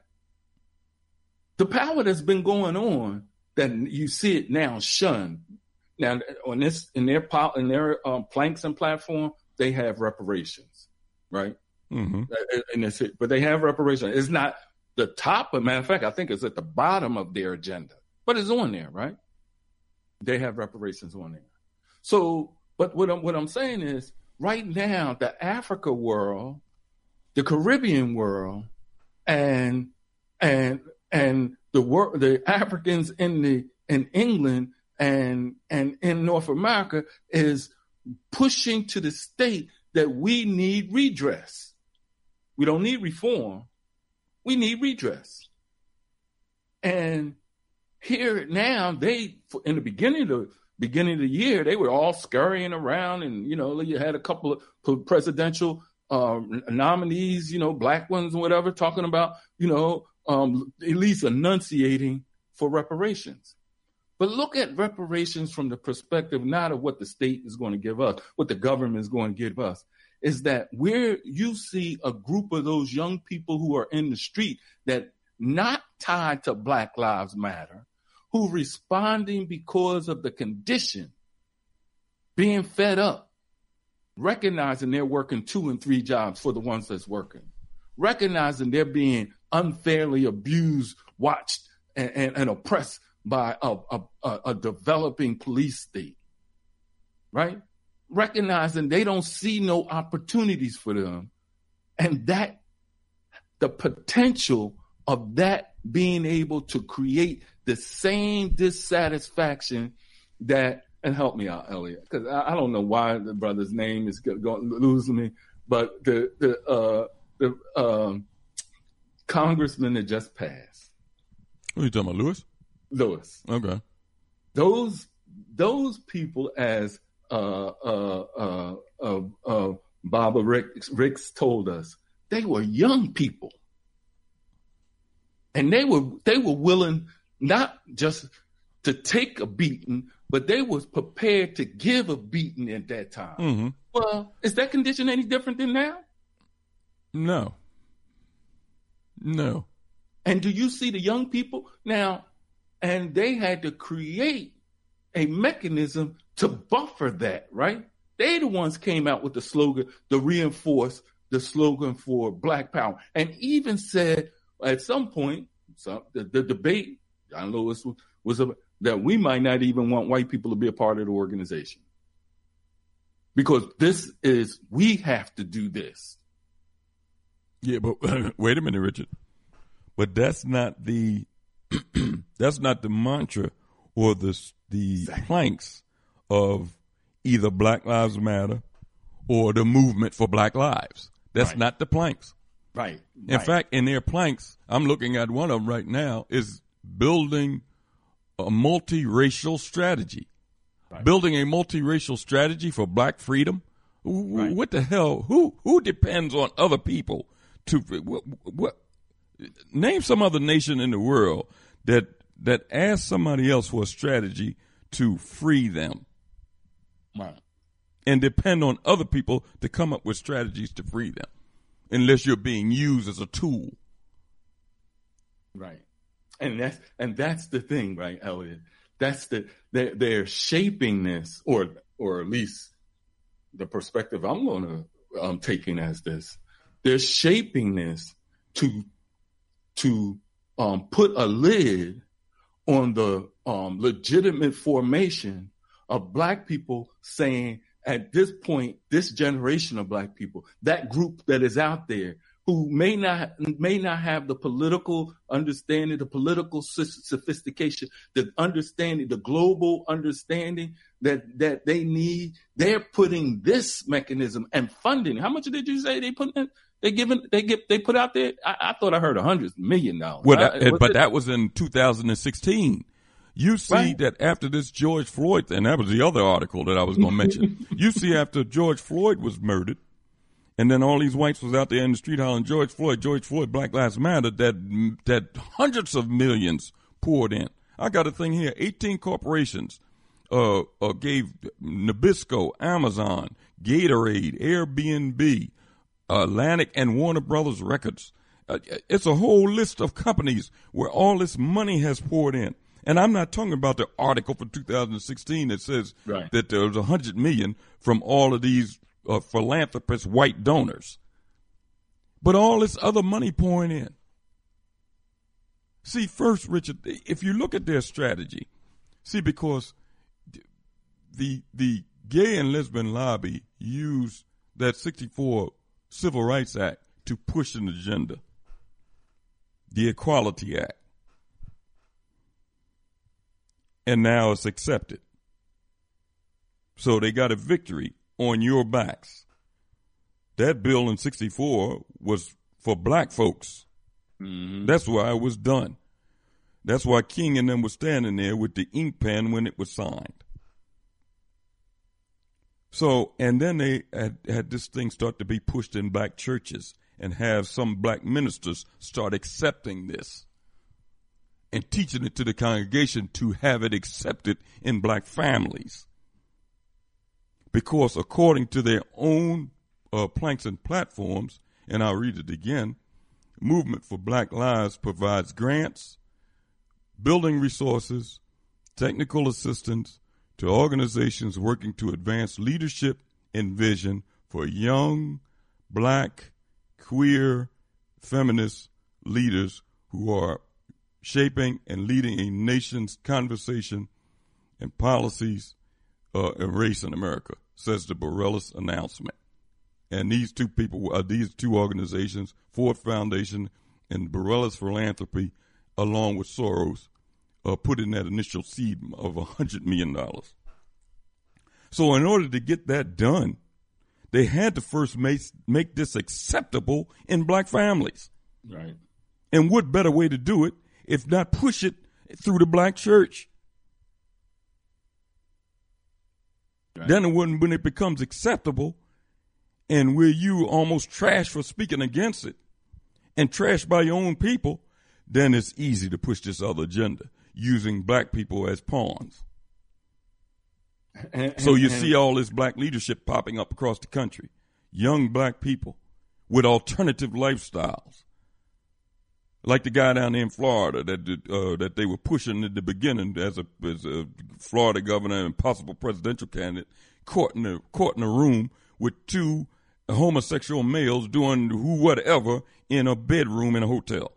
The power that's been going on that you see it now shunned. Now, on this, in their in their um, planks and platform, they have reparations, right? Mm-hmm. And it's it, but they have reparations. It's not the top. As a matter of fact, I think it's at the bottom of their agenda, but it's on there, right? They have reparations on there. So, but what I'm what I'm saying is, right now, the Africa world, the Caribbean world, and and and the world, the Africans in the in England and and in North America is pushing to the state that we need redress. We don't need reform. We need redress. And here now, they in the beginning of the beginning of the year, they were all scurrying around, and you know, you had a couple of presidential um, nominees, you know, Black ones and whatever, talking about, you know, um, at least enunciating for reparations. But look at reparations from the perspective not of what the state is going to give us, what the government is going to give us, is that where you see a group of those young people who are in the street that not tied to Black Lives Matter, who responding because of the condition, being fed up, recognizing they're working two and three jobs for the ones that's working, recognizing they're being unfairly abused, watched, and, and, and oppressed by a, a, a developing police state, right? Recognizing they don't see no opportunities for them. And that, the potential of that being able to create the same dissatisfaction that, and help me out, Elliot, because I, I don't know why the brother's name is going to lose me, but the the uh, the um, congressman that just passed. What are you talking about, Lewis? Lewis. Okay. Those those people as uh, uh, uh, uh, uh, Baba Ricks, Ricks told us, they were young people. And they were they were willing not just to take a beating, but they was prepared to give a beating at that time. Mm-hmm. Well, is that condition any different than now? No. No. And do you see the young people now? And they had to create a mechanism to buffer that, right? They the ones came out with the slogan to reinforce the slogan for Black Power, and even said at some point, some, the, the debate, John Lewis was, was a, that we might not even want white people to be a part of the organization. Because this is, we have to do this. Yeah, but wait a minute, Richard. But that's not the that's not the mantra or the the exactly. planks of either Black Lives Matter or the movement for Black Lives. That's right. not the planks. Right. In right. fact, in their planks, I'm looking at one of them right now, is building a multiracial strategy. Right. Building a multiracial strategy for Black freedom. Right. What the hell? Who who depends on other people to what, what? Name some other nation in the world that that asks somebody else for a strategy to free them. Right. And depend on other people to come up with strategies to free them, unless you're being used as a tool. Right. And that's and that's the thing, right, Elliot? That's the they're, they're shaping this, or or at least the perspective I'm going to um, taking as this. They're shaping this to to um, put a lid on the um, legitimate formation of Black people saying, at this point, this generation of Black people, that group that is out there who may not may not have the political understanding, the political sophistication, the understanding, the global understanding that that they need, they're putting this mechanism and funding. How much did you say they put in? They given they get they put out there? I, I thought I heard a hundred million dollars. Well, that, I, but it? that was in two thousand sixteen. You see right. that after this George Floyd, and that was the other article that I was going to mention. You see after George Floyd was murdered, and then all these whites was out there in the street hollering George Floyd, George Floyd, Black Lives Matter, that that hundreds of millions poured in. I got a thing here. eighteen corporations uh, uh, gave Nabisco, Amazon, Gatorade, Airbnb, Atlantic, and Warner Brothers Records. Uh, it's a whole list of companies where all this money has poured in. And I'm not talking about the article for two thousand sixteen that says right. that there was one hundred million from all of these uh, philanthropist white donors. But all this other money pouring in. See, first, Richard, if you look at their strategy, see, because the the gay and lesbian lobby used that sixty-four Civil Rights Act to push an agenda, the Equality Act. And now it's accepted. So they got a victory on your backs. That bill in sixty-four was for black folks. Mm-hmm. That's why it was done. That's why King and them were standing there with the ink pen when it was signed. So, and then they had, had this thing start to be pushed in black churches and have some black ministers start accepting this and teaching it to the congregation to have it accepted in black families. Because according to their own uh, planks and platforms, and I'll read it again, Movement for Black Lives provides grants, building resources, technical assistance to organizations working to advance leadership and vision for young, black, queer, feminist leaders who are shaping and leading a nation's conversation and policies uh, of race in America, says the Borellis announcement. And these two people, uh, these two organizations, Ford Foundation and Borellis Philanthropy, along with Soros, uh, put in that initial seed of one hundred million dollars. So in order to get that done, they had to first make, make this acceptable in black families. Right. And what better way to do it if not push it through the black church? Right. Then when, when it becomes acceptable and where you almost trash for speaking against it and trash by your own people, then it's easy to push this other agenda using black people as pawns. And, and, so you and, see all this black leadership popping up across the country. Young black people with alternative lifestyles. Like the guy down there in Florida that uh, that they were pushing at the beginning as a, as a Florida governor and possible presidential candidate, caught in a, caught in a room with two homosexual males doing who whatever in a bedroom in a hotel.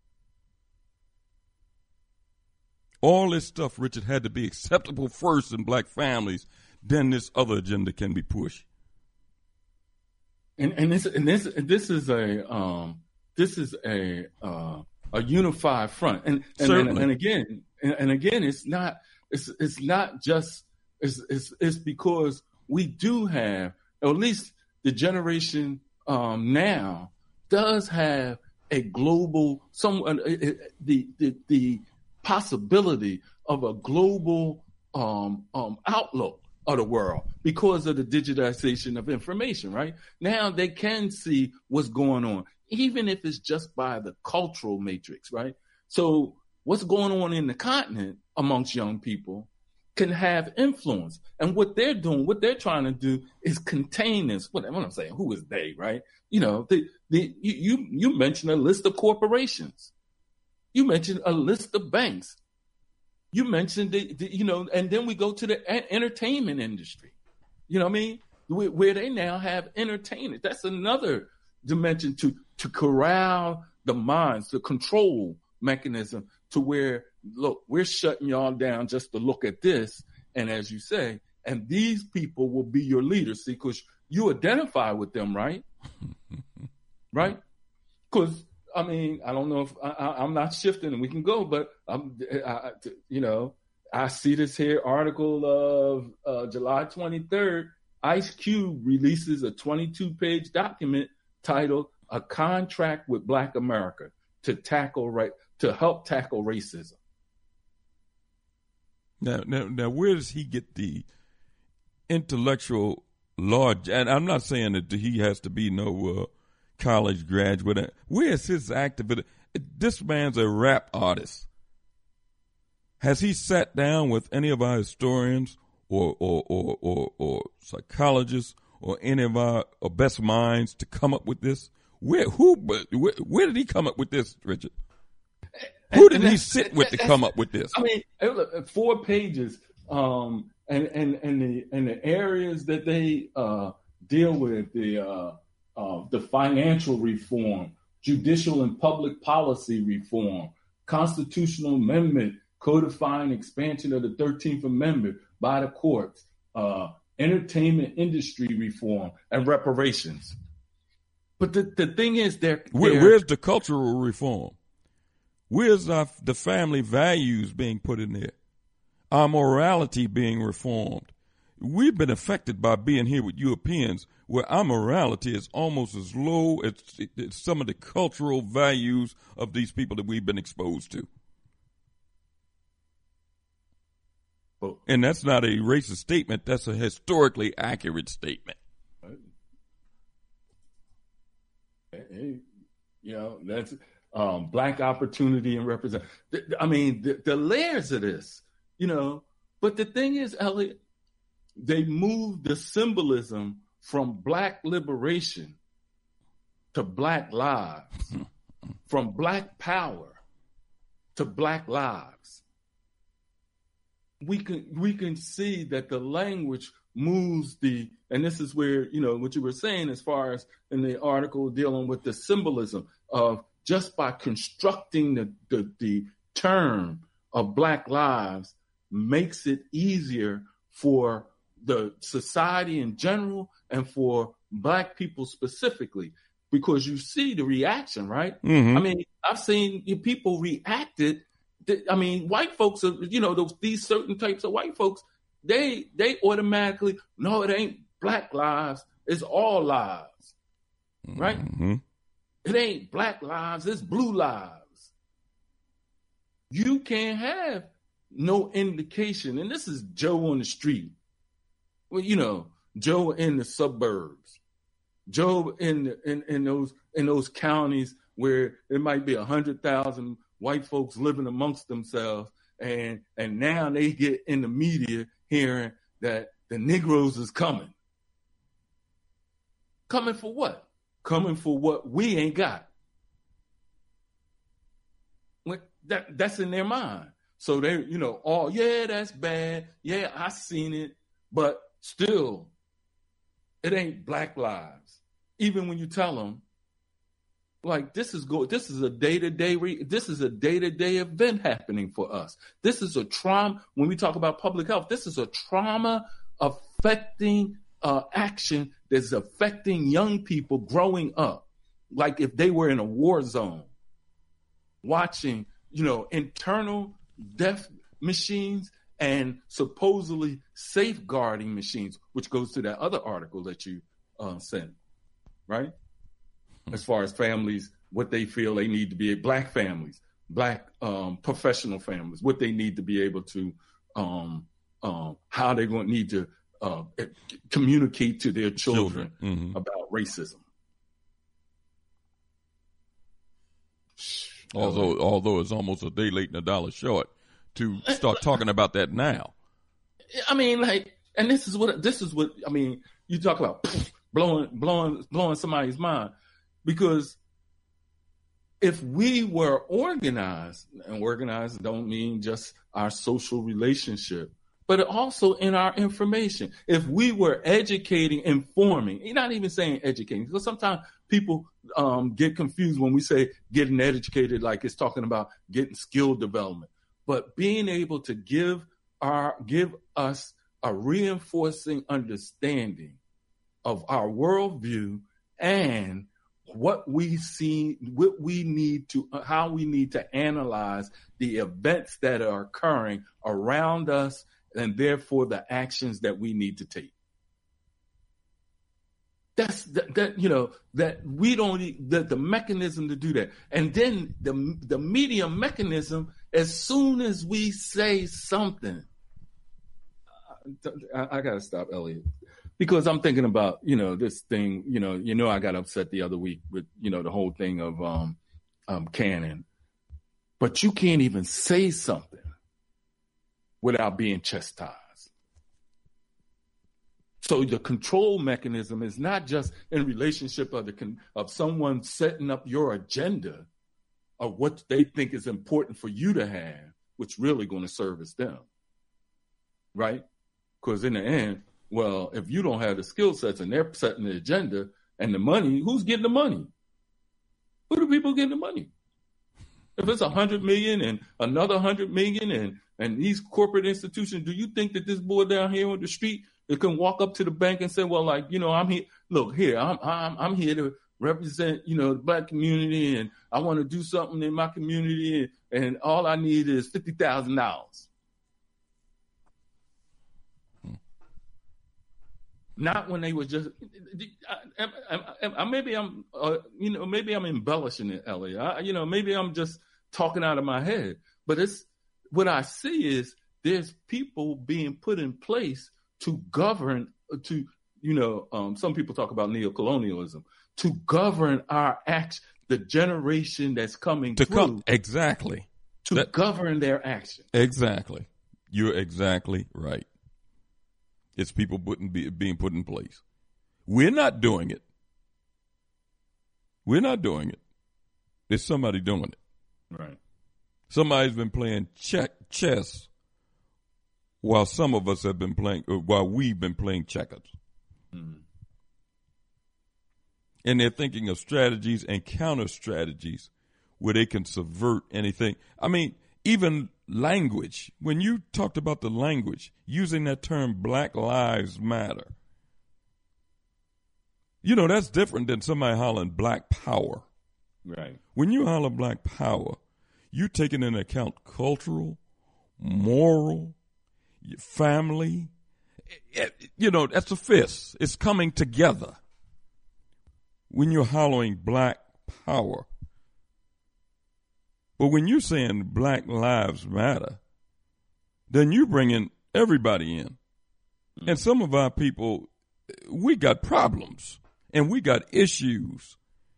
All this stuff, Richard, had to be acceptable first in black families. Then this other agenda can be pushed. And and this and this this is a um this is a uh, a unified front. And and, and, and again and, and again it's not it's it's not just it's it's it's because we do have, or at least the generation um, now does have a global some uh, the the the possibility of a global um, um, outlook of the world because of the digitization of information, right? Now they can see what's going on, even if it's just by the cultural matrix, right? So what's going on in the continent amongst young people can have influence. And what they're doing, what they're trying to do is contain this. What, what I'm saying, who is they, right? You know, the, the, you, you mentioned a list of corporations. You mentioned a list of banks. You mentioned, the, the, you know, and then we go to the a- entertainment industry. You know what I mean? Where, where they now have entertainment. That's another dimension to, to corral the minds, the control mechanism to where, look, we're shutting y'all down just to look at this. And as you say, and these people will be your leaders. See, because you identify with them, right? Right? Because I mean, I don't know if I, I, I'm not shifting and we can go, but I'm, I, you know, I see this here article of uh, July twenty-third. Ice Cube releases a twenty-two page document titled "A Contract with Black America to tackle right to help tackle racism." Now, now, now, where does he get the intellectual law? And I'm not saying that he has to be no. Uh, college graduate. Where's his activity? This man's a rap artist. Has he sat down with any of our historians or or or or, or psychologists or any of our or best minds to come up with this? Where who? Where, where did he come up with this, Richard? Who did he sit with to come up with this? I mean, four pages, um, and and and the and the areas that they uh, deal with the. Uh, Uh, the financial reform, judicial and public policy reform, constitutional amendment codifying expansion of the thirteenth Amendment by the courts, uh, entertainment industry reform, and reparations. But the, the thing is, they're, they're Where, where's the cultural reform? Where's our, the family values being put in there? Our morality being reformed? We've been affected by being here with Europeans, where our morality is almost as low as, as some of the cultural values of these people that we've been exposed to. Oh. And that's not a racist statement. That's a historically accurate statement. Hey, you know, that's um, black opportunity and represent. I mean, the, the layers of this, you know, but the thing is, Elliot, they moved the symbolism from black liberation to black lives, from black power to black lives. We can we can see that the language moves the, and this is where, you know, what you were saying as far as in the article dealing with the symbolism of just by constructing the the, the term of black lives makes it easier for the society in general and for black people specifically, because you see the reaction, right? Mm-hmm. I mean, I've seen people reacted. I mean, white folks are, you know, those, these certain types of white folks, they they automatically, no, it ain't black lives, it's all lives, right? Mm-hmm. It ain't black lives, it's blue lives. You can't have no indication, and this is Joe on the street. Well, you know, Joe in the suburbs, Joe in the, in in those in those counties where there might be a hundred thousand white folks living amongst themselves, and and now they get in the media hearing that the Negroes is coming. Coming for what? Coming for what we ain't got. When that that's in their mind. So they, you know, oh yeah, that's bad. Yeah, I seen it, but still, it ain't Black lives. Even when you tell them, like this is go, this is a day to day, this is a day to day event happening for us. This is a trauma. When we talk about public health, this is a trauma affecting uh, action that's affecting young people growing up, like if they were in a war zone, watching, you know, internal death machines and supposedly safeguarding machines, which goes to that other article that you uh, sent, right? As far as families, what they feel they need to be, Black families, Black um, professional families, what they need to be able to, um, um, how they're going to need to uh, communicate to their children, children. Mm-hmm. about racism. Although, although it's almost a day late and a dollar short to start talking about that now. I mean, like, and this is what this is what I mean. You talk about blowing, blowing, blowing somebody's mind, because if we were organized, and organized don't mean just our social relationship, but also in our information. If we were educating, informing, you're not even saying educating, because sometimes people um, get confused when we say getting educated, like it's talking about getting skill development. But being able to give our give us a reinforcing understanding of our worldview and what we see, what we need to, how we need to analyze the events that are occurring around us, and therefore the actions that we need to take. That's that, that you know, that we don't, that the mechanism to do that. And then the the media mechanism, as soon as we say something, I, I got to stop, Elliot, because I'm thinking about, you know, this thing, you know, you know, I got upset the other week with, you know, the whole thing of um, um, Cannon, but you can't even say something without being chastised. So the control mechanism is not just in relationship of the con- of someone setting up your agenda of what they think is important for you to have, which really going to service them, right? Because in the end, well, if you don't have the skill sets and they're setting the agenda and the money, who's getting the money? Who do people getting the money? If it's a hundred million and another hundred million and and these corporate institutions, do you think that this boy down here on the street it can walk up to the bank and say, well, like, you know, I'm here. Look, here, I'm I'm I'm here to represent, you know, the Black community, and I want to do something in my community, and, and all I need is fifty thousand dollars. Hmm. Not when they were just. I, I, I, maybe I'm, uh, you know, maybe I'm embellishing it, Elliot. I, you know, maybe I'm just talking out of my head. But it's what I see is there's people being put in place to govern, to, you know, um, some people talk about neocolonialism, to govern our acts, the generation that's coming to through. Come, exactly. To that, govern their action. Exactly. You're exactly right. It's people putting, be, being put in place. We're not doing it. We're not doing it. There's somebody doing it. Right. Somebody's been playing check, chess while some of us have been playing, while we've been playing checkers. Mm-hmm. And they're thinking of strategies and counter strategies where they can subvert anything. I mean, even language. When you talked about the language, using that term Black Lives Matter, you know, that's different than somebody hollering Black Power. Right. When you holler Black Power, you're taking into account cultural, moral, family. You know, that's a fist. It's coming together. When you're hollering Black Power. But when you're saying Black Lives Matter, then you're bringing everybody in. And some of our people, we got problems and we got issues.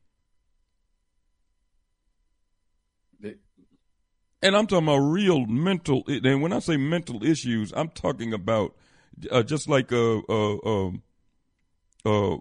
They, and I'm talking about real mental. And when I say mental issues, I'm talking about uh, just like uh, uh, uh, uh,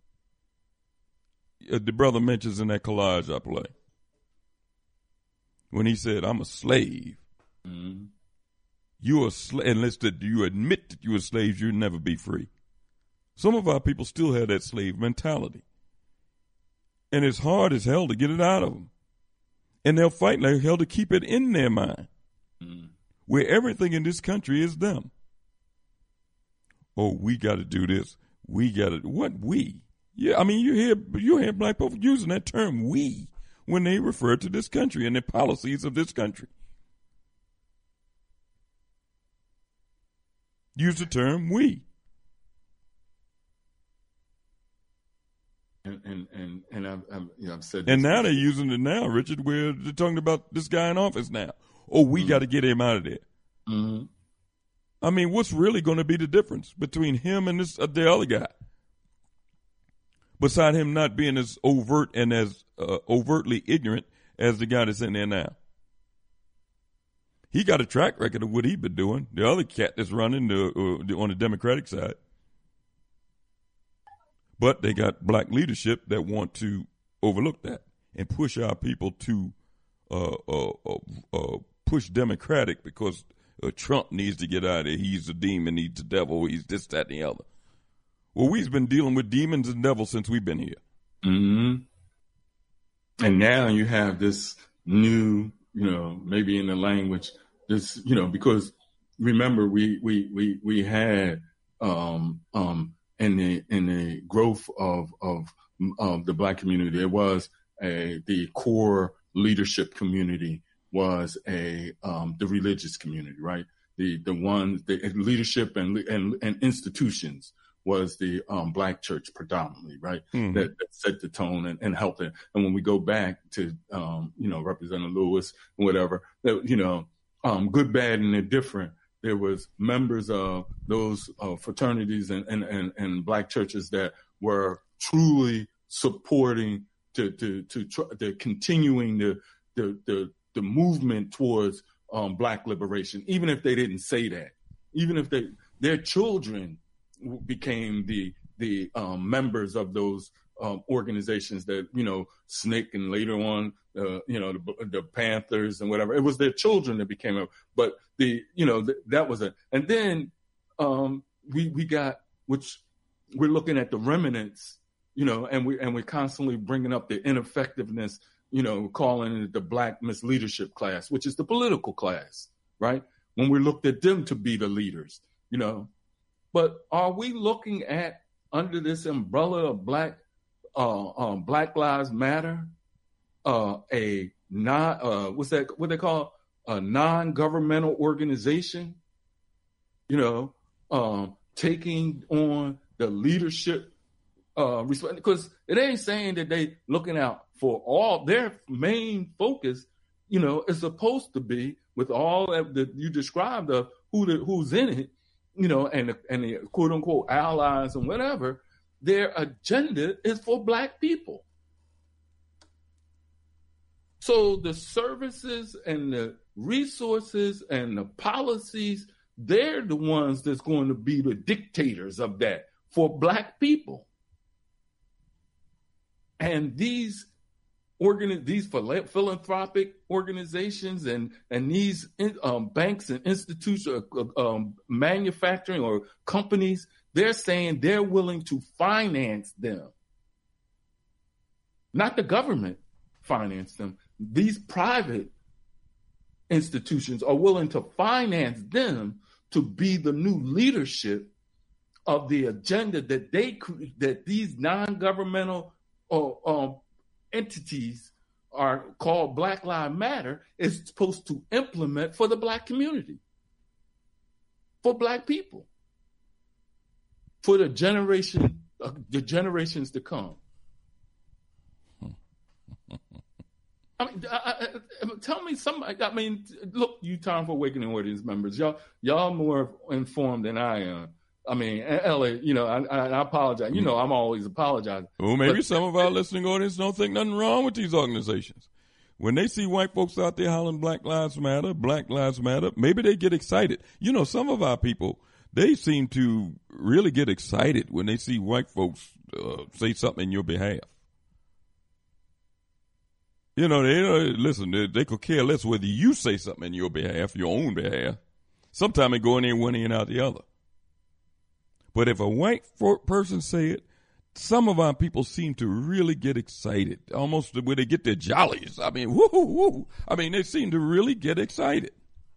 the brother mentions in that collage I play. When he said, I'm a slave. mm-hmm. You're a slave, unless that you admit that you're a slave, you'll never be free. Some of our people still have that slave mentality. And it's hard as hell to get it out of them. And they'll fight like hell to keep it in their mind. Mm. Where everything in this country is them. Oh, we got to do this. We got to, what we? Yeah, I mean, you hear, you hear black people using that term we when they refer to this country and the policies of this country. Use the term we. And and and, and I've, I've, you know, I've said. And now they're using it now, Richard. Where they're talking about this guy in office now. Oh, we mm-hmm. got to get him out of there. Mm-hmm. I mean, what's really going to be the difference between him and this uh, the other guy? Beside him not being as overt and as uh, overtly ignorant as the guy that's in there now. He got a track record of what he's been doing. The other cat that's running the, uh, the, on the Democratic side. But they got black leadership that want to overlook that and push our people to uh, uh, uh, uh, push Democratic because uh, Trump needs to get out of there. He's a demon. He's the devil. He's this, that, and the other. Well, we've been dealing with demons and devils since we've been here. Mm-hmm. And now you have this new, you know, maybe in the language, this, you know, because remember we we we we had um um in the in the growth of of of the black community, there was a the core leadership community was a um the religious community, right? The the one the leadership and and and institutions was the um, black church predominantly, right? Mm-hmm. That, that set the tone and, and helped it. And when we go back to, um, you know, Representative Lewis and whatever, that, you know, um, good, bad, and indifferent, there was members of those uh, fraternities and, and, and, and black churches that were truly supporting to to to, tr- to continuing the, the the the movement towards um, black liberation, even if they didn't say that, even if they their children became the the um, members of those um, organizations that, you know, S N C C and later on, uh, you know, the, the Panthers and whatever. It was their children that became a, but the, you know, th- that was it. And then um, we we got, which we're looking at the remnants, you know, and we and we're constantly bringing up the ineffectiveness, you know, calling it the black misleadership class, which is the political class, right? When we looked at them to be the leaders, you know. But are we looking at, under this umbrella of black uh, um, Black Lives Matter, uh, a non uh, what's that? What they call a non-governmental organization? You know, um, taking on the leadership uh, responsibility, because it ain't saying that they looking out for all. Their main focus, you know, is supposed to be with all of the you described of who the, who's in it. You know, and the, and the quote unquote allies and whatever, their agenda is for black people. So the services and the resources and the policies, they're the ones that's going to be the dictators of that for black people. And these Organ- these philanthropic organizations and and these um, banks and institutions, uh, um, manufacturing or companies, they're saying they're willing to finance them. Not the government finance them. These private institutions are willing to finance them to be the new leadership of the agenda that they that these non-governmental or um, entities are called Black Lives Matter is supposed to implement for the black community, for black people, for the generation, uh, the generations to come. I mean, I, I, tell me somebody. I mean, look, you Time for Awakening audience members, y'all, y'all more informed than I am I mean, Elliot, you know, I, I, I apologize. You know, I'm always apologizing. Well, maybe but, some of our listening audience don't think nothing wrong with these organizations. When they see white folks out there hollering Black Lives Matter, Black Lives Matter, maybe they get excited. You know, some of our people, they seem to really get excited when they see white folks uh, say something in your behalf. You know, they uh, listen, they, they could care less whether you say something in your behalf, your own behalf. Sometimes they go in there one end out the other. But if a white for- person say it, some of our people seem to really get excited, almost where they get their jollies. I mean, woo, woo. I mean, they seem to really get excited.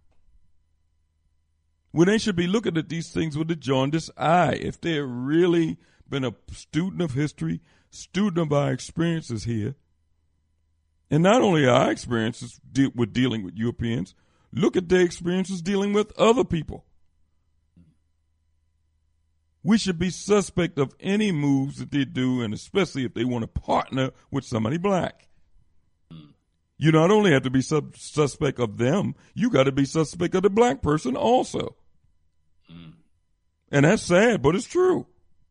When they should be looking at these things with a jaundiced eye. If they're really been a student of history, student of our experiences here, and not only our experiences de- with dealing with Europeans, look at their experiences dealing with other people. We should be suspect of any moves that they do, and especially if they want to partner with somebody black. You not only have to be sub- suspect of them, you got to be suspect of the black person also. Mm. And that's sad, but it's true.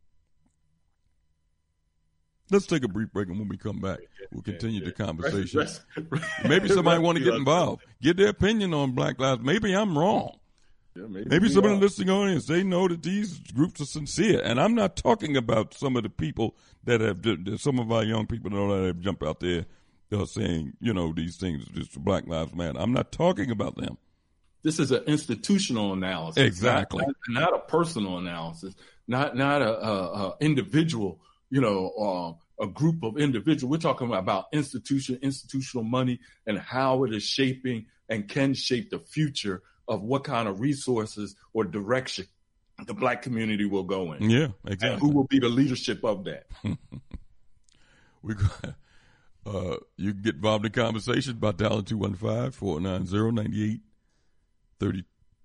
Let's take a brief break, and when we come back, we'll continue yeah, yeah. the conversation. Rest, rest, Maybe somebody want to get involved, get their opinion on Black Lives. Maybe I'm wrong. Yeah, maybe maybe some of the listening audience, they know that these groups are sincere. And I'm not talking about some of the people that have, some of our young people that have jumped out there uh, saying, you know, these things, just Black Lives Matter. I'm not talking about them. This is an institutional analysis. Exactly. Not, not, not a personal analysis, not not a, a, a individual, you know, uh, a group of individuals. We're talking about institution, institutional money, and how it is shaping and can shape the future of what kind of resources or direction the black community will go in. Yeah, exactly. And who will be the leadership of that. we uh, You can get involved in conversation by dialing two one five, four nine zero, nine eight three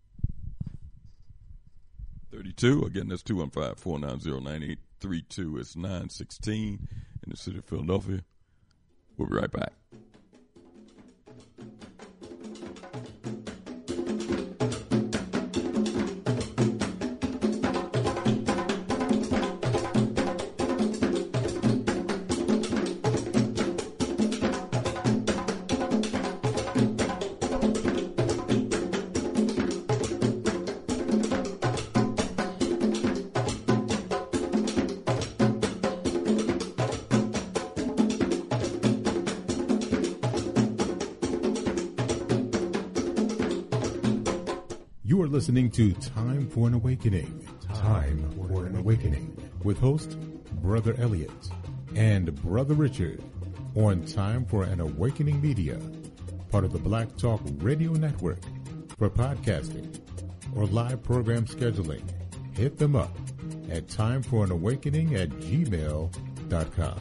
two. Again, that's two one five, four nine zero, nine eight three two. It's nine sixteen in the city of Philadelphia. We'll be right back. Listening to Time for an Awakening, Time for an Awakening, with host Brother Elliot and Brother Richard on Time for an Awakening Media, part of the Black Talk Radio Network. For podcasting or live program scheduling, hit them up at timeforanawakening at gmail dot com.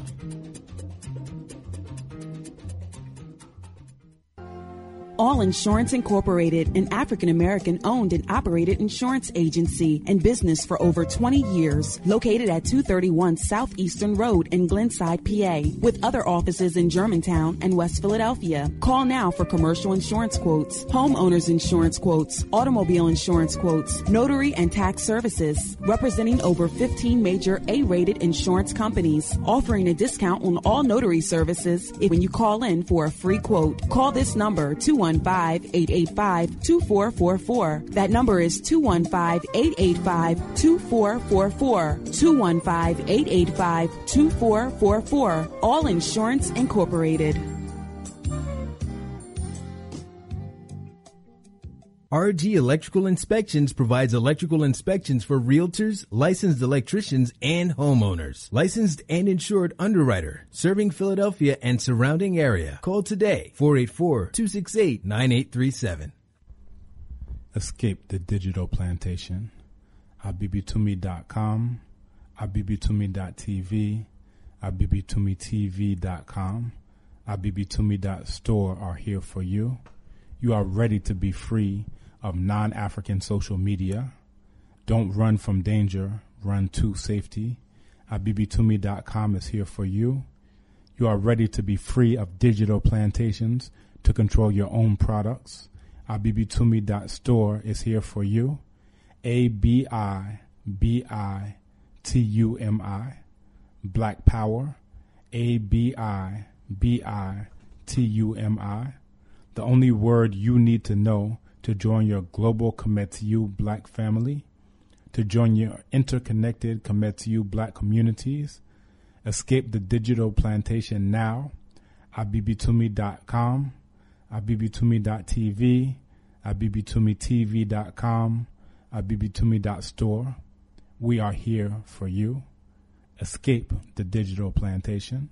All Insurance Incorporated, an African-American owned and operated insurance agency and business for over twenty years, located at two thirty-one Southeastern Road in Glenside, P A, with other offices in Germantown and West Philadelphia. Call now for commercial insurance quotes, homeowners insurance quotes, automobile insurance quotes, notary and tax services, representing over fifteen major A-rated insurance companies, offering a discount on all notary services if when you call in for a free quote. Call this number, two one five, eight eight five, two four four four. That number is two one five, eight eight five, two four four four. two one five, eight eight five, two four four four. All Insurance Incorporated. R G Electrical Inspections provides electrical inspections for realtors, licensed electricians, and homeowners. Licensed and insured underwriter, serving Philadelphia and surrounding area. Call today, four eight four, two six eight, nine eight three seven. Escape the digital plantation. abibitumi dot com, abibitumi dot t v, abibitumi t v dot com, abibitumi dot store are here for you. You are ready to be free of non-African social media. Don't run from danger, run to safety. abibitumi dot com is here for you. You are ready to be free of digital plantations to control your own products. abibitumi dot store is here for you. A B I B I T U M I, Black Power, A B I B I T U M I. The only word you need to know to join your global Kemetiu Black family, to join your interconnected Kemetiu Black communities. Escape the digital plantation now. abibitumi dot com, abibitumi dot t v, abibitumi t v dot com, abibitumi dot store. We are here for you. Escape the digital plantation.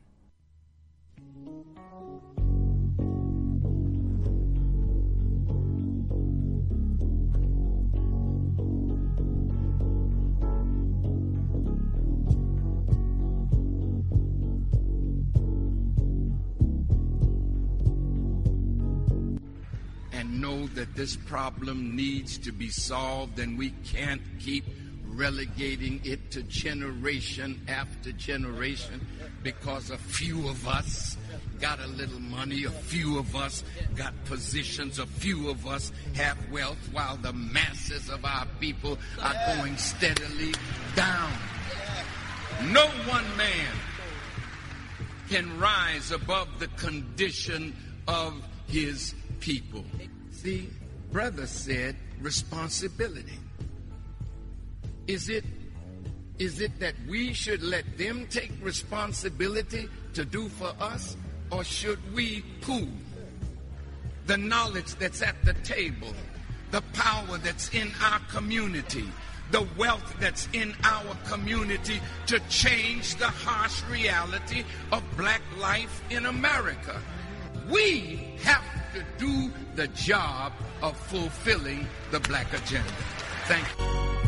Know that this problem needs to be solved, and we can't keep relegating it to generation after generation because a few of us got a little money, a few of us got positions, a few of us have wealth, while the masses of our people are going steadily down. No one man can rise above the condition of his people. See, brother said responsibility. Is it, is it that we should let them take responsibility to do for us, or should we pool the knowledge that's at the table, the power that's in our community, the wealth that's in our community to change the harsh reality of black life in America? We have to do the job of fulfilling the black agenda. Thank you.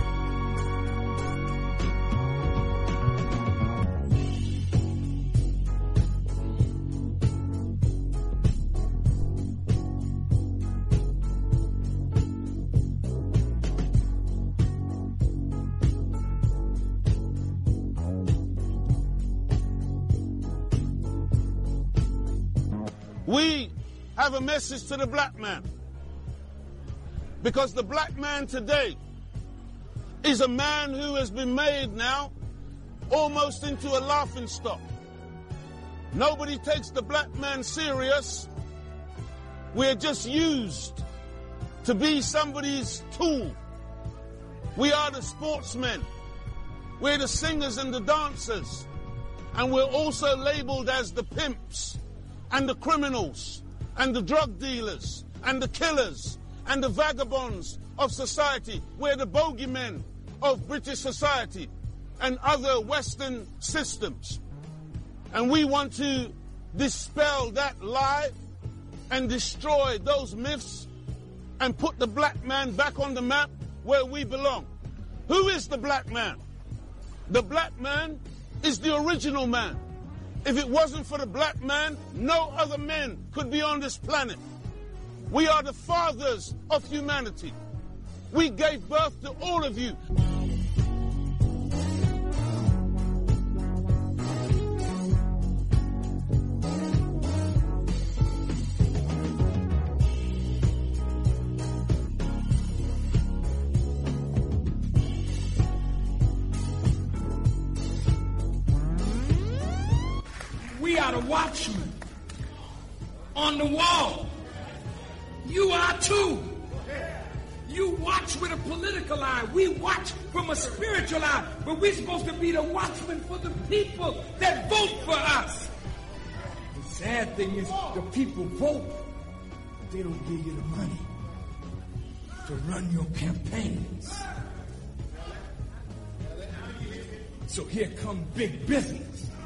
We have a message to the black man, because the black man today is a man who has been made now almost into a laughing stock. Nobody takes the black man serious. We're just used to be somebody's tool. We are the sportsmen. We're the singers and the dancers. And we're also labeled as the pimps and the criminals and the drug dealers and the killers and the vagabonds of society. We're the bogeymen of British society and other Western systems. And we want to dispel that lie and destroy those myths and put the black man back on the map where we belong. Who is the black man? The black man is the original man. If it wasn't for the black man, no other men could be on this planet. We are the fathers of humanity. We gave birth to all of you. We are the watchmen on the wall. You are too. You watch with a political eye. We watch from a spiritual eye. But we're supposed to be the watchmen for the people that vote for us. The sad thing is the people vote, but they don't give you the money to run your campaigns. So here come big business.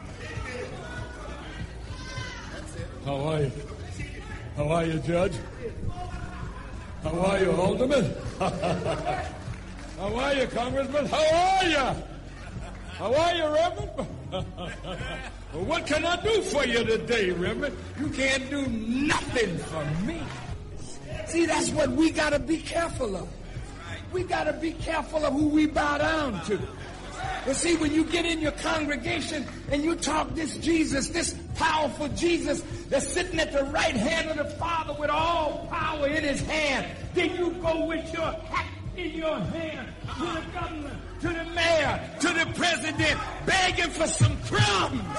How are you? How are you, Judge? How are you, Alderman? How are you, Congressman? How are you? How are you, Reverend? Well, what can I do for you today, Reverend? You can't do nothing for me. See, that's what we got to be careful of. We got to be careful of who we bow down to. But see, when you get in your congregation and you talk this Jesus, this powerful Jesus that's sitting at the right hand of the Father with all power in his hand, then you go with your hat in your hand, to the governor, to the mayor, to the president, begging for some crumbs.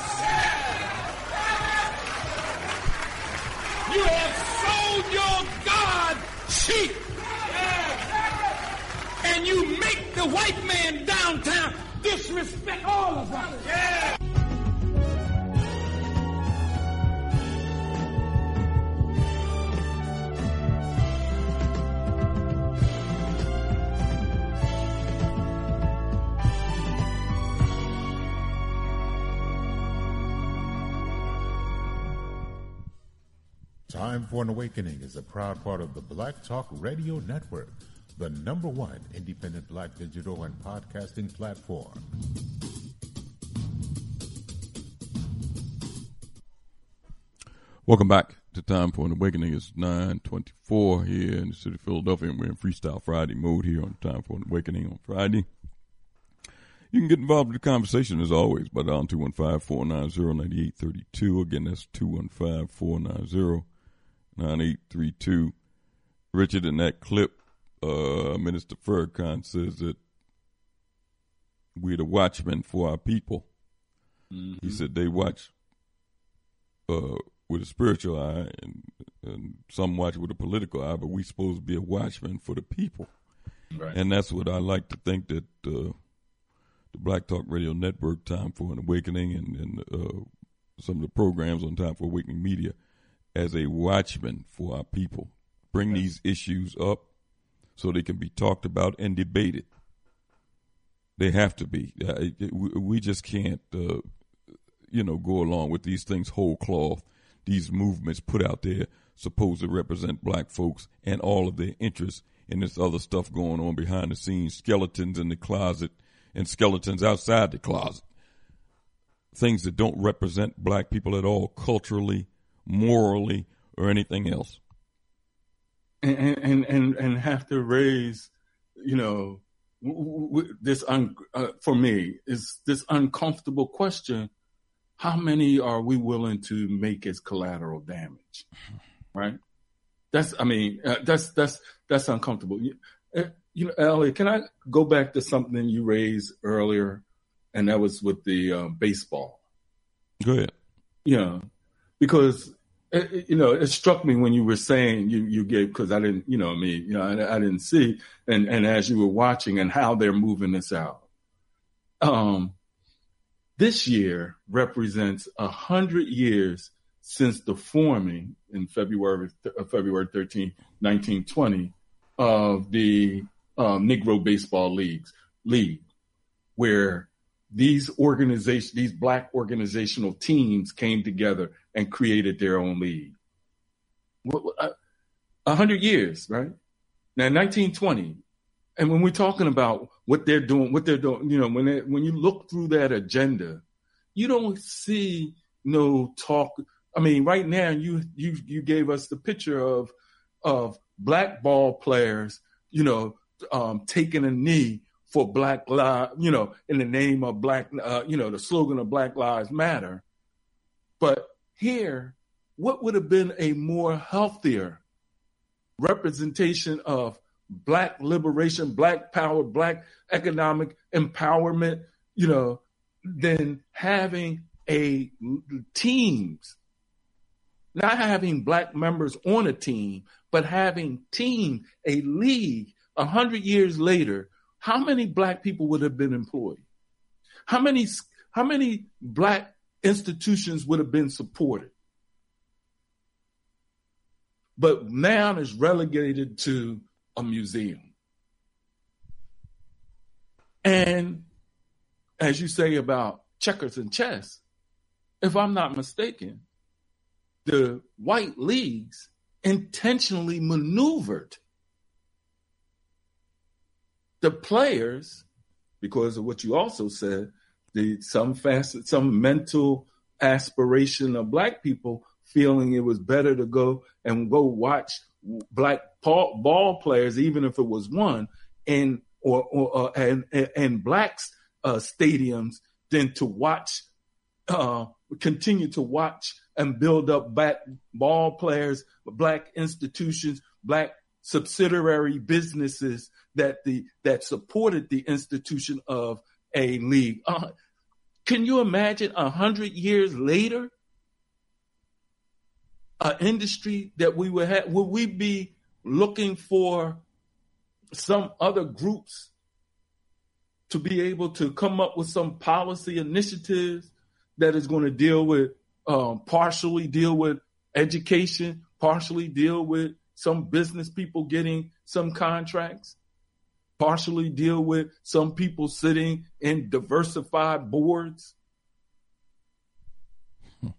You have sold your God cheap. And you make the white man downtown disrespect all of us. Yeah. Time for an Awakening is a proud part of the Black Talk Radio Network, the number one independent black digital and podcasting platform. Welcome back to Time for an Awakening. It's nine twenty-four here in the city of Philadelphia, and we're in Freestyle Friday mode here on Time for an Awakening on Friday. You can get involved in the conversation, as always, by dialing two one five, four nine zero, nine eight three two. Again, that's two one five, four nine zero, nine eight three two. Richard, in that clip, uh, Minister Farrakhan says that we're the watchmen for our people. Mm-hmm. He said they watch uh, with a spiritual eye, and, and some watch with a political eye, but we're supposed to be a watchman for the people. Right. And that's what I like to think that uh, the Black Talk Radio Network, Time for an Awakening, and, and uh, some of the programs on Time for Awakening Media, as a watchman for our people. Bring right. these issues up so they can be talked about and debated. They have to be. Uh, we just can't, uh, you know, go along with these things whole cloth, these movements put out there supposed to represent black folks and all of their interests in this other stuff going on behind the scenes, skeletons in the closet and skeletons outside the closet. Things that don't represent black people at all, culturally, morally, or anything else. And and and, and have to raise, you know, w- w- this un- uh, for me is this uncomfortable question: how many are we willing to make as collateral damage? Right? That's I mean uh, that's that's that's uncomfortable. You, uh, you know, Elliot, can I go back to something you raised earlier, and that was with the uh, baseball. Go ahead. Yeah, because. It, you know, it struck me when you were saying you, you gave, because I didn't, you know, me, you know, I, I didn't see, and, and as you were watching and how they're moving this out. Um, this year represents a hundred years since the forming in February, uh, February thirteenth, nineteen twenty, of the um, Negro Baseball Leagues League, where these organizations, these black organizational teams came together and created their own league. A hundred years, right? Now, nineteen twenty, and when we're talking about what they're doing, what they're doing, you know, when they, when you look through that agenda, you don't see no talk. I mean, right now, you you you gave us the picture of of black ball players, you know, um, taking a knee for Black Lives, you know, in the name of black, uh, you know, the slogan of Black Lives Matter. But here, what would have been a more healthier representation of black liberation, black power, black economic empowerment, you know, than having a teams, not having black members on a team, but having team, a league a hundred years later. How many black people would have been employed? How many, how many black institutions would have been supported? But now it's relegated to a museum. And as you say about checkers and chess, if I'm not mistaken, the white leagues intentionally maneuvered the players, because of what you also said, the some facet, some mental aspiration of black people feeling it was better to go and go watch black ball players, even if it was one, in or, or uh, and and blacks uh, stadiums, than to watch, uh, continue to watch and build up black ball players, black institutions, black subsidiary businesses that the that supported the institution of a league. Uh, can you imagine a hundred years later, an industry that we would have? Would we be looking for some other groups to be able to come up with some policy initiatives that is going to deal with, um, partially deal with education, partially deal with some business people getting some contracts, partially deal with some people sitting in diversified boards? Hmm.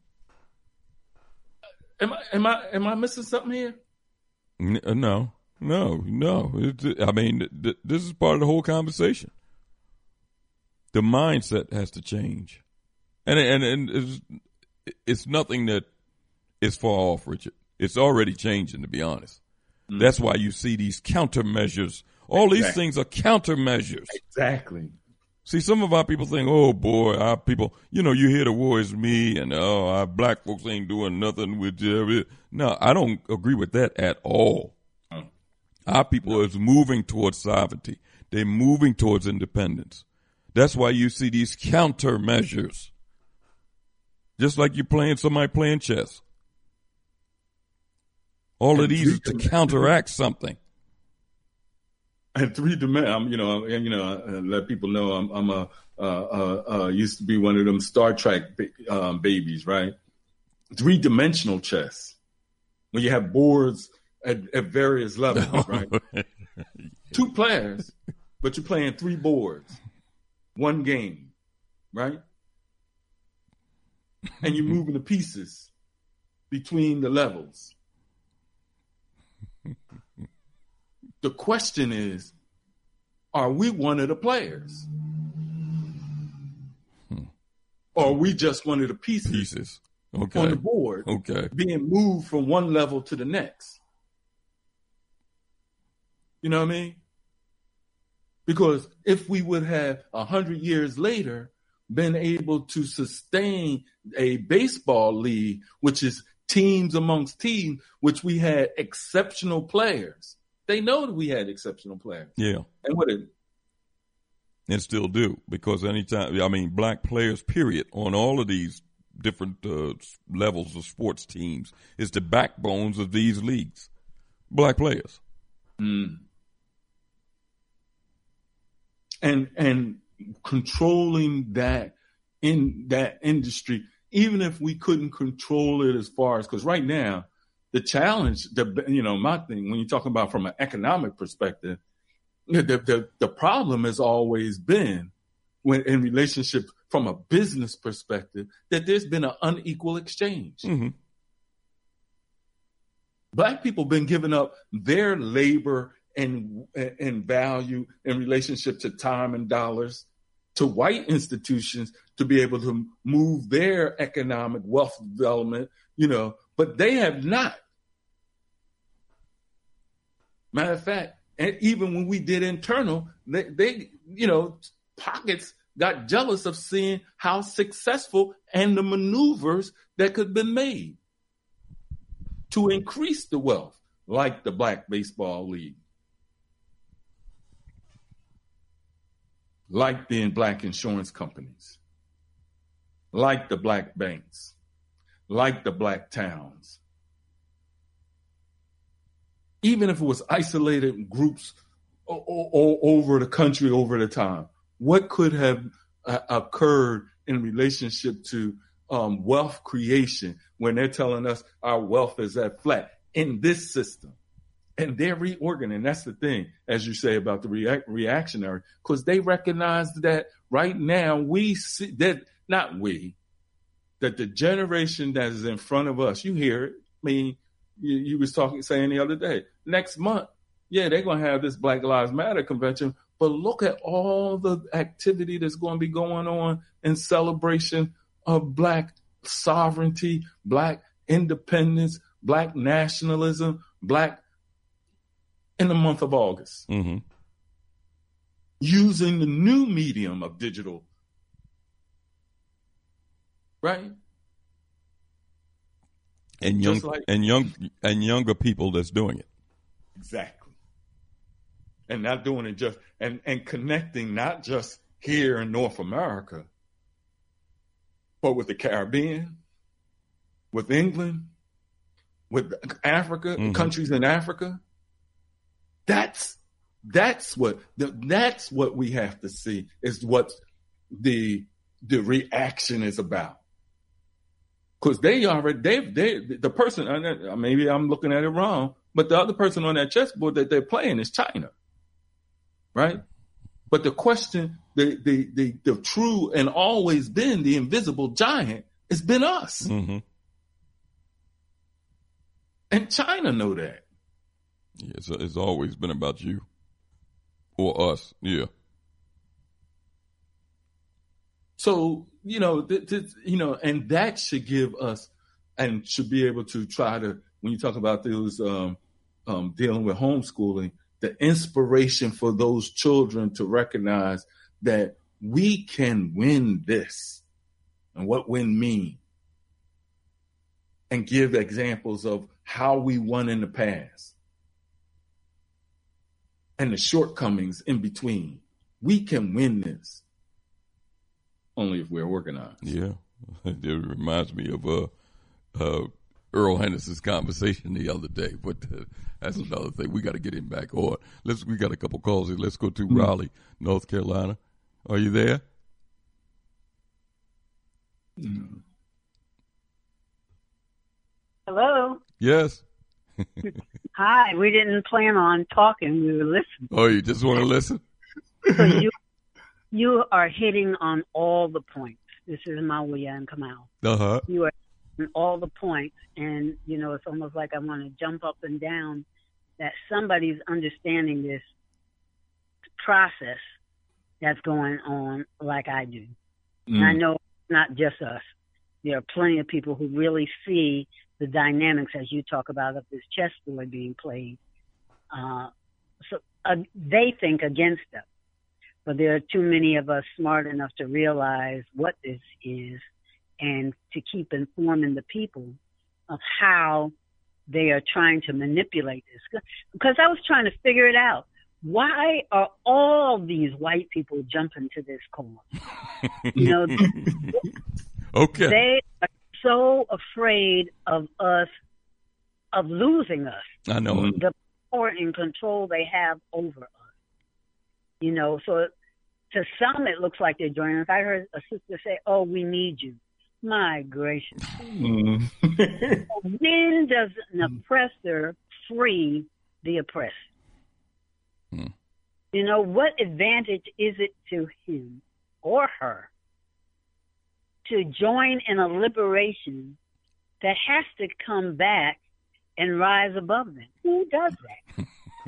Am I am I am I missing something here? No, no, no. It's, I mean, th- th- this is part of the whole conversation. The mindset has to change, and and and it's, it's nothing that is far off, Richard. It's already changing, to be honest. Mm-hmm. That's why you see these countermeasures. All exactly. these things are countermeasures. Exactly. See, some of our people think, oh, boy, our people, you know, you hear the war is me, and, oh, our black folks ain't doing nothing with you. No, I don't agree with that at all. Oh. Our people no. is moving towards sovereignty. They're moving towards independence. That's why you see these countermeasures. Just like you're playing somebody playing chess. All of these to counteract something. And three dimension, you know, and you know, uh, let people know I'm, I'm a uh, uh, uh, used to be one of them Star Trek um, babies, right? Three dimensional chess, when you have boards at, at various levels, right? Two players, but you're playing three boards, one game, right? And you're moving the pieces between the levels. The question is, are we one of the players? Hmm. Or are we just one of the pieces, pieces. Okay. on the board okay. being moved from one level to the next? You know what I mean? Because if we would have a hundred years later been able to sustain a baseball league, which is teams amongst teams, which we had exceptional players. They know that we had exceptional players. Yeah. And what it and still do, because anytime, I mean, black players, period, on all of these different uh, levels of sports teams is the backbones of these leagues. Black players. Mm. And and controlling that in that industry, even if we couldn't control it as far as, because right now, the challenge, the you know, my thing, when you're talking about from an economic perspective, the the, the problem has always been, when in relationship from a business perspective, that there's been an unequal exchange. Mm-hmm. Black people been giving up their labor and and value in relationship to time and dollars to white institutions to be able to move their economic wealth development, you know, but they have not. Matter of fact, and even when we did internal, they, they, you know, pockets got jealous of seeing how successful and the maneuvers that could be made to increase the wealth, like the Black Baseball League, like the black insurance companies, like the black banks, like the black towns. Even if it was isolated groups o- o- over the country over the time, what could have uh, occurred in relationship to um, wealth creation when they're telling us our wealth is at flat in this system? And they're reorganizing. That's the thing, as you say, about the rea- reactionary, because they recognize that right now we see that, not we, that the generation that is in front of us, you hear it. I mean, you, you was talking, saying the other day, next month, yeah, they're going to have this Black Lives Matter convention, but look at all the activity that's going to be going on in celebration of Black sovereignty, Black independence, Black nationalism, Black in the month of August, mm-hmm. using the new medium of digital, right? And young like, and young and younger people that's doing it. Exactly. And not doing it just, and, and connecting not just here in North America, but with the Caribbean, with England, with Africa, mm-hmm. countries in Africa. That's that's what that's what we have to see is what the the reaction is about. Because they already they they the person, maybe I'm looking at it wrong, but the other person on that chessboard that they're playing is China, right? But the question, the the the, the true and always been the invisible giant, has been us. Mm-hmm. And China know that. Yeah, it's, it's always been about you or us. Yeah. So, you know, th- th- you know, and that should give us and should be able to try to, when you talk about those um, um, dealing with homeschooling, the inspiration for those children to recognize that we can win this and what win mean, and give examples of how we won in the past and the shortcomings in between. We can win this only if we're organized. Yeah. It reminds me of uh, uh, Earl Henderson's conversation the other day, but uh, that's another thing. We got to get him back on. Let's. We got a couple calls here. Let's go to mm-hmm. Raleigh, North Carolina. Are you there? Mm-hmm. Hello. Yes. Hi. We didn't plan on talking. We were listening. Oh, you just want to listen? So you you are hitting on all the points. This is Mawia and Kamal. Uh-huh. You are hitting all the points, and, you know, it's almost like I want to jump up and down that somebody's understanding this process that's going on like I do. Mm. And I know it's not just us. There are plenty of people who really see the dynamics, as you talk about, of this chessboard being played. Uh, so uh, they think against us. But there are too many of us smart enough to realize what this is and to keep informing the people of how they are trying to manipulate this. Because I was trying to figure it out. Why are all these white people jumping to this cause? You know, okay. They are so afraid of us, of losing us. I know. The power and control they have over us. You know, so to some it looks like they're joining us. I heard a sister say, "Oh, we need you." My gracious. Mm. When does an oppressor free the oppressed? Mm. You know, what advantage is it to him or her to join in a liberation that has to come back and rise above them? Who does that?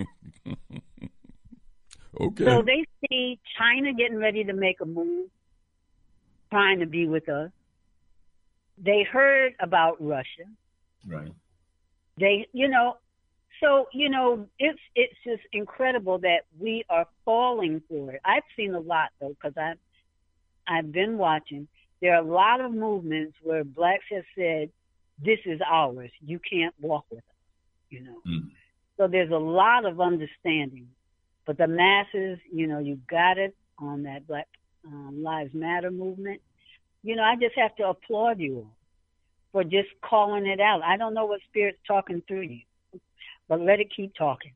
Okay. So they see China getting ready to make a move, trying to be with us. They heard about Russia. Right. They, you know, so, you know, it's it's just incredible that we are falling for it. I've seen a lot, though, because I've, I've been watching. There are a lot of movements where blacks have said, this is ours. You can't walk with us, you know. Mm. So there's a lot of understanding. But the masses, you know, you got it on that Black um, Lives Matter movement. You know, I just have to applaud you all for just calling it out. I don't know what spirit's talking through you, but let it keep talking.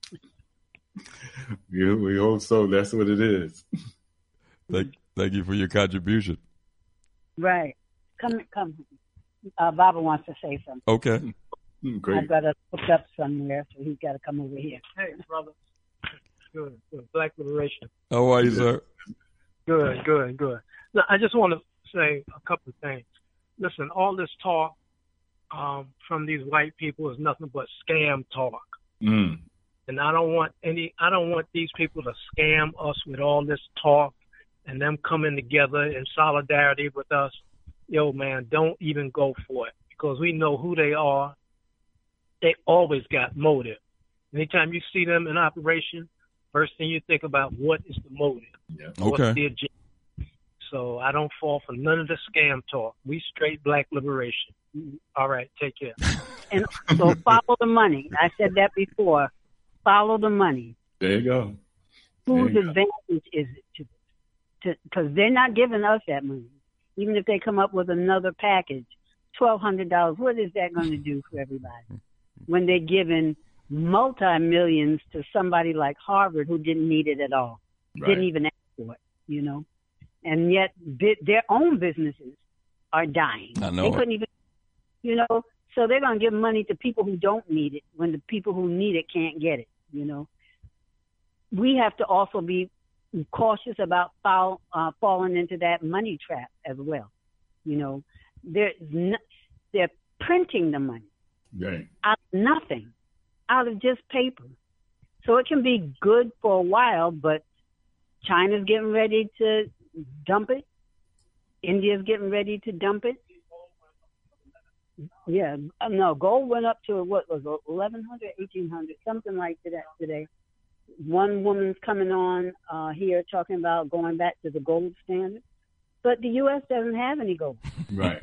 Yeah, we hope so. That's what it is. Thank, thank you for your contribution. Right. Come, come. Uh, Baba wants to say something. Okay. Great. I've got to hook up somewhere, so he's got to come over here. Hey, brother. Good, good. Black Liberation. How are you, sir? Good, good, good. Now, I just want to say a couple of things. Listen, all this talk um, from these white people is nothing but scam talk. Mm. And I don't want any. I don't want these people to scam us with all this talk and them coming together in solidarity with us. Yo, man, don't even go for it, because we know who they are. They always got motive. Anytime you see them in operation, first thing you think about, what is the motive? Yeah. What's Okay. the agenda? So I don't fall for none of the scam talk. We straight Black Liberation. All right, take care. And so follow the money. I said that before. follow the money. There you go. Whose advantage is it to to because they're not giving us that money. Even if they come up with another package, twelve hundred dollars, what is that going to do for everybody? When they're giving multi-millions to somebody like Harvard who didn't need it at all, right. Didn't even ask for it, you know? And yet bi- their own businesses are dying. I know. They couldn't even, you know, so they're going to give money to people who don't need it when the people who need it can't get it, you know? We have to also be cautious about fall, uh, falling into that money trap as well. You know, they're, n- they're printing the money right. out of nothing, out of just paper. So it can be good for a while, but China's getting ready to dump it. India's getting ready to dump it. Yeah, no, gold went up to, what was it, eleven hundred, eighteen hundred, something like that today. One woman's coming on uh, here talking about going back to the gold standard, but the U S doesn't have any gold. Right.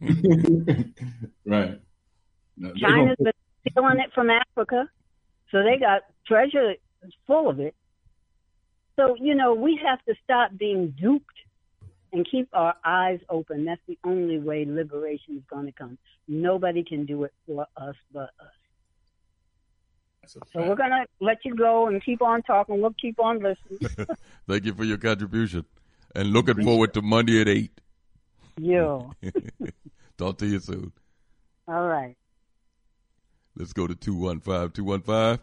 Right. No, China's been stealing it from Africa, so they got treasure full of it. So, you know, we have to stop being duped and keep our eyes open. That's the only way liberation is going to come. Nobody can do it for us but us. So we're going to let you go and keep on talking. We'll keep on listening. Thank you for your contribution. And looking forward to Monday at eight. Yo. Talk to you soon. All right. Let's go to two one five. two one five.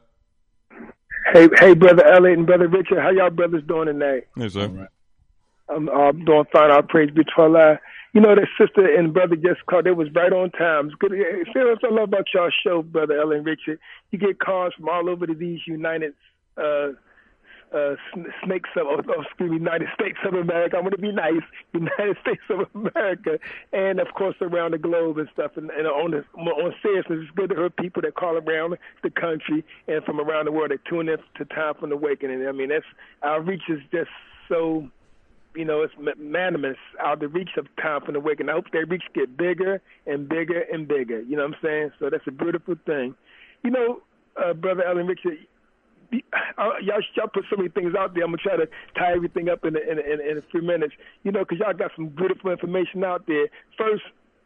Hey, hey, Brother Elliot and Brother Richard. How y'all brothers doing tonight? Yes, sir. Right. I'm uh, doing fine. Our praise be to Allah. You know, that sister and brother just called. They was right on time. It's good. See what I love about y'all show, Brother Ellen and Richard. You get calls from all over these United uh, uh, snakes of, oh, excuse me, United States of America. I'm going to be nice. United States of America, and of course around the globe and stuff. And, and on the, on seriousness, it's good to hear people that call around the country and from around the world that tune in to Time for the Awakening. I mean, that's our reach is just so. You know, it's magnanimous out the reach of Time for the Awakening. I hope their reach get bigger and bigger and bigger. You know what I'm saying? So that's a beautiful thing. You know, uh, Brother Ellen Richard, y'all, y'all put so many things out there. I'm going to try to tie everything up in a, in, a, in a few minutes, you know, because y'all got some beautiful information out there. First,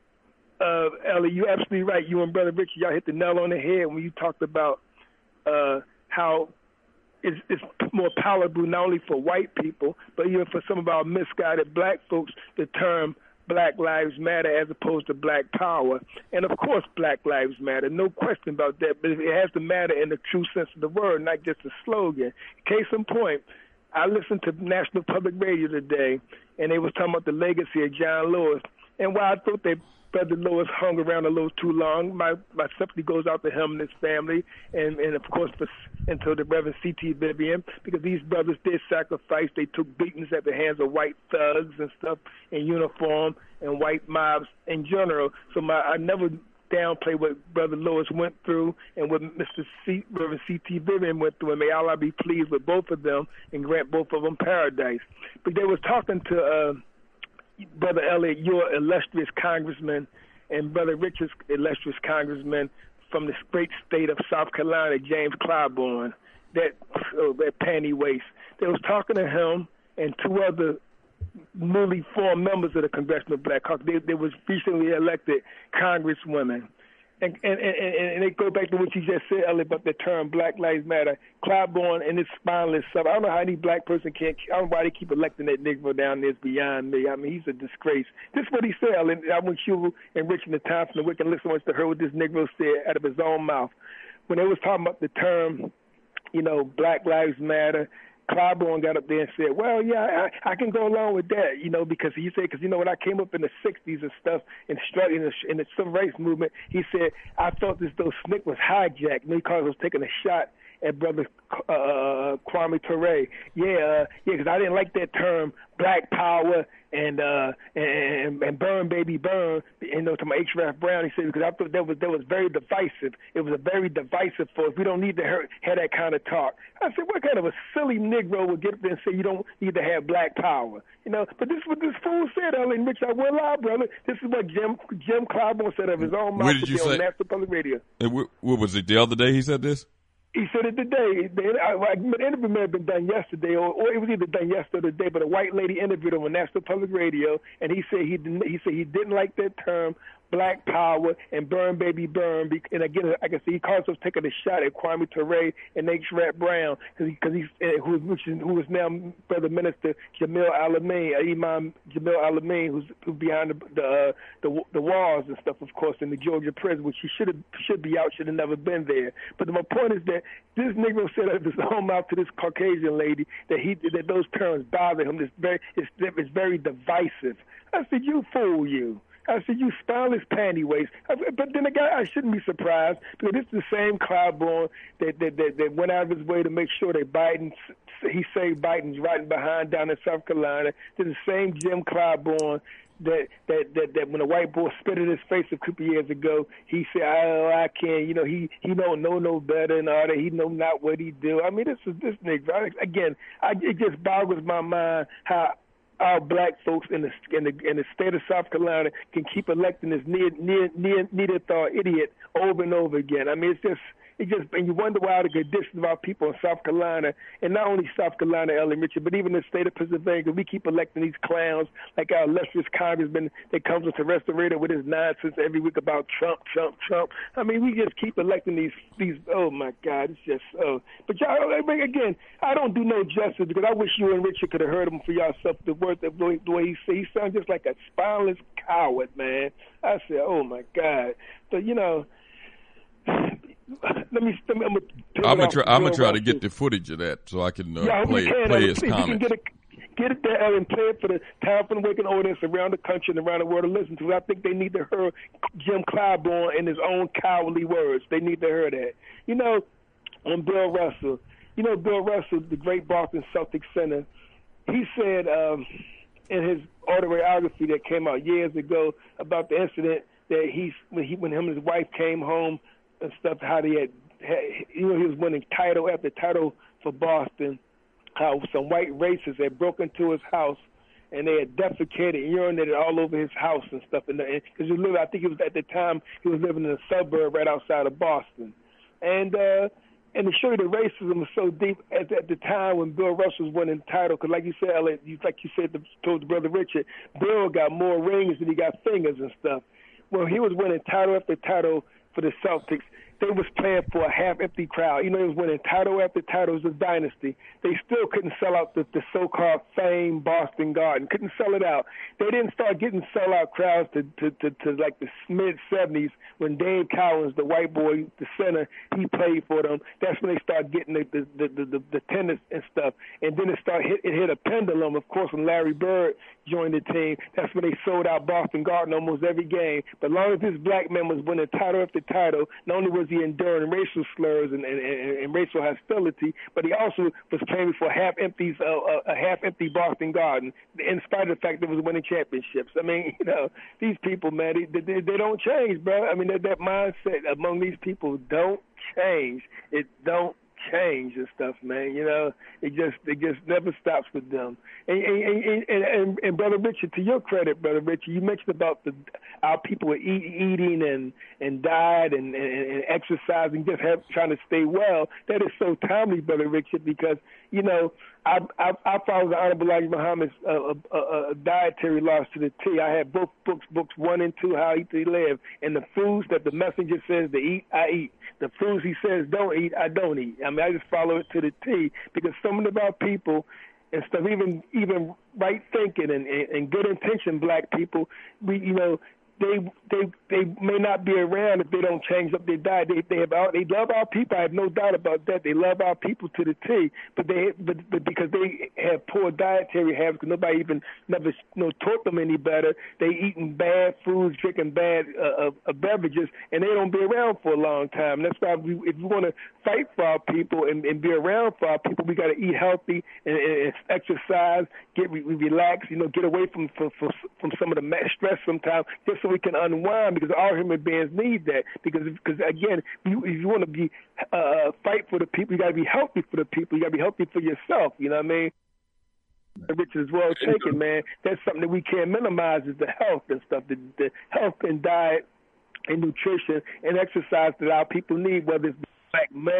uh, Ellie, you're absolutely right. You and Brother Richard, y'all hit the nail on the head when you talked about uh, how It's, it's more palatable not only for white people, but even for some of our misguided black folks, the term Black Lives Matter as opposed to Black Power. And, of course, Black Lives Matter, no question about that, but it has to matter in the true sense of the word, not just a slogan. Case in point, I listened to National Public Radio today, and they was talking about the legacy of John Lewis. And while I thought that Brother Lewis hung around a little too long, my, my sympathy goes out to him and his family, and, and of course, for, and to the Reverend C T Vivian, because these brothers did sacrifice. They took beatings at the hands of white thugs and stuff in uniform and white mobs in general. So my, I never downplay what Brother Lewis went through and what Mister C, Reverend C T Vivian went through, and may Allah be pleased with both of them and grant both of them paradise. But they was talking to uh, Brother Elliott, your illustrious congressman, and Brother Richard's illustrious congressman from the great state of South Carolina, James Clyburn, that, oh, that panty waist. They was talking to him and two other newly formed members of the Congressional Black Caucus. They, they was recently elected congresswomen. And, and, and, and they go back to what you just said, Elliot, about the term Black Lives Matter. Clyburn and his spineless self. I don't know how any black person can't, I don't know why they keep electing that Negro down there. It's beyond me. I mean, he's a disgrace. This is what he said, Elliot. I want you and Rich in the Time from the Wicked listen to hear what this Negro said out of his own mouth. When they was talking about the term, you know, Black Lives Matter, Clyburn got up there and said, well, yeah, I, I can go along with that, you know, because he said, because, you know, when I came up in the sixties and stuff and struck in the, in the civil rights movement, he said, I felt as though S N C C was hijacked because I was taking a shot at Brother uh, Kwame Ture. Yeah, uh, yeah, because I didn't like that term, Black Power and uh, and, and Burn Baby Burn, you know, to my H. Ralph Brown. He said, because I thought that was that was very divisive. It was a very divisive force. We don't need to hear, have that kind of talk. I said, what kind of a silly Negro would get up there and say you don't need to have Black Power? You know, but this is what this fool said, Ellen Rich. I will lie, brother. This is what Jim Jim Clyburn said of his own mouth Where did you say? on National Public Radio. And what, what was it, the other day he said this? He said it today. The, I, I, the interview may have been done yesterday, or, or it was either done yesterday or today. But a white lady interviewed him on National Public Radio, and he said he didn't. He said he didn't like that term, Black Power, and Burn Baby Burn. And again, I can see he calls us taking a shot at Kwame Ture and H. Rat Brown, because he, he's uh, who, which is, who is now Brother Minister Jamil Al-Amin, uh, Imam Jamil Al-Amin, who's, who's behind the the, uh, the the walls and stuff, of course, in the Georgia prison, which he should have should be out, should have never been there. But my point is that this Negro said at his own mouth to this Caucasian lady that he that those terms bother him. It's very it's, it's very divisive. I said, you fool you. I said, you spineless panty waist. But then again, I shouldn't be surprised, because this is the same Clyburn that, that, that, that went out of his way to make sure that Biden, he saved Biden's riding behind down in South Carolina. This is the same Jim Clyburn that, that, that, that when a white boy spit in his face a couple years ago, he said, oh, I can't, you know, he, he don't know no better and all that. He know not what he do. I mean, this is this nigga. Again, I, it just boggles my mind how our black folks in the in the in the state of South Carolina can keep electing this near near near Neanderthal idiot over and over again. I mean, it's just it just and you wonder why the conditions of our people in South Carolina, and not only South Carolina, Ellen Richard, but even the state of Pennsylvania. We keep electing these clowns like our illustrious congressman that comes with the restaurator with his nonsense every week about Trump, Trump, Trump. I mean, we just keep electing these these. Oh my God, it's just oh. But y'all, again, I don't do no justice, because I wish you and Richard could have heard him for yourself. The word, the way, the way he says, he sounds just like a spineless coward, man. I said, oh my God. But you know. Let me. Let me I'm gonna, I'm gonna try. I'm gonna try to get the footage of that so I can uh, yeah, play can. play uh, his see comments. Get it, get it there and play it for the Time for the Waking audience around the country and around the world to listen to. I think they need to hear Jim Clyburn in his own cowardly words. They need to hear that. You know, on Bill Russell. You know, Bill Russell, the great Boston Celtics center. He said um, in his autobiography that came out years ago about the incident that he when he when him and his wife came home and stuff, how they had, had, you know, he was winning title after title for Boston, how some white racists had broken into his house and they had defecated and urinated all over his house and stuff. And because he lived, I think it was at the time he was living in a suburb right outside of Boston. And uh, and to show you the racism was so deep at, at the time when Bill Russell was winning the title, because like you said, like you said, told Brother Richard, Bill got more rings than he got fingers and stuff. Well, he was winning title after title for the Celtics. They was playing for a half-empty crowd. You know, it was winning title after title. It was a dynasty. They still couldn't sell out the, the so-called famed Boston Garden. Couldn't sell it out. They didn't start getting sell-out crowds to, to, to, to like the mid-seventies when Dave Cowens, the white boy, the center, he played for them. That's when they started getting the the, the, the, the, the tennis and stuff. And then it started hit, it hit a pendulum, of course, when Larry Bird joined the team. That's when they sold out Boston Garden almost every game. But as long as this black man was winning title after title, not only was he enduring racial slurs and, and, and, and racial hostility, but he also was playing for half-empty, uh, a half-empty Boston Garden, in spite of the fact that it was winning championships. I mean, you know, these people, man, they, they, they don't change, bro. I mean, that, that mindset among these people don't change. It don't change and stuff, man. You know, it just it just never stops with them. And and, and, and, and Brother Richard, to your credit, Brother Richard, you mentioned about the our people eat, eating and and diet and, and, and exercising, just have, trying to stay well. That is so timely, Brother Richard, because you know I I, I follow the Honorable Elijah Muhammad's uh, uh, uh, dietary laws to the T. I have both books, books one and two, How Eat to Live, and the foods that the messenger says to eat, I eat. The foods he says don't eat, I don't eat. I mean, I just follow it to the T, because some of our people and stuff, even even right thinking and, and, and good intention black people, we you know. They they they may not be around if they don't change up their diet. They they have our, they love our people. I have no doubt about that. They love our people to the T. But they but, but because they have poor dietary habits, because nobody even never you know, taught them any better. They eating bad foods, drinking bad uh, uh, beverages, and they don't be around for a long time. And that's why we, if we want to fight for our people and, and be around for our people, we got to eat healthy and, and exercise, get we, we relax, you know, get away from from, from some of the stress sometimes, just so we can unwind, because all human beings need that. Because, because again, you, if you want to be uh, fight for the people, you got to be healthy for the people. You got to be healthy for yourself. You know what I mean? Which is well taken, man. That's something that we can't minimize, is the health and stuff, the, the health and diet and nutrition and exercise that our people need, whether it's black men,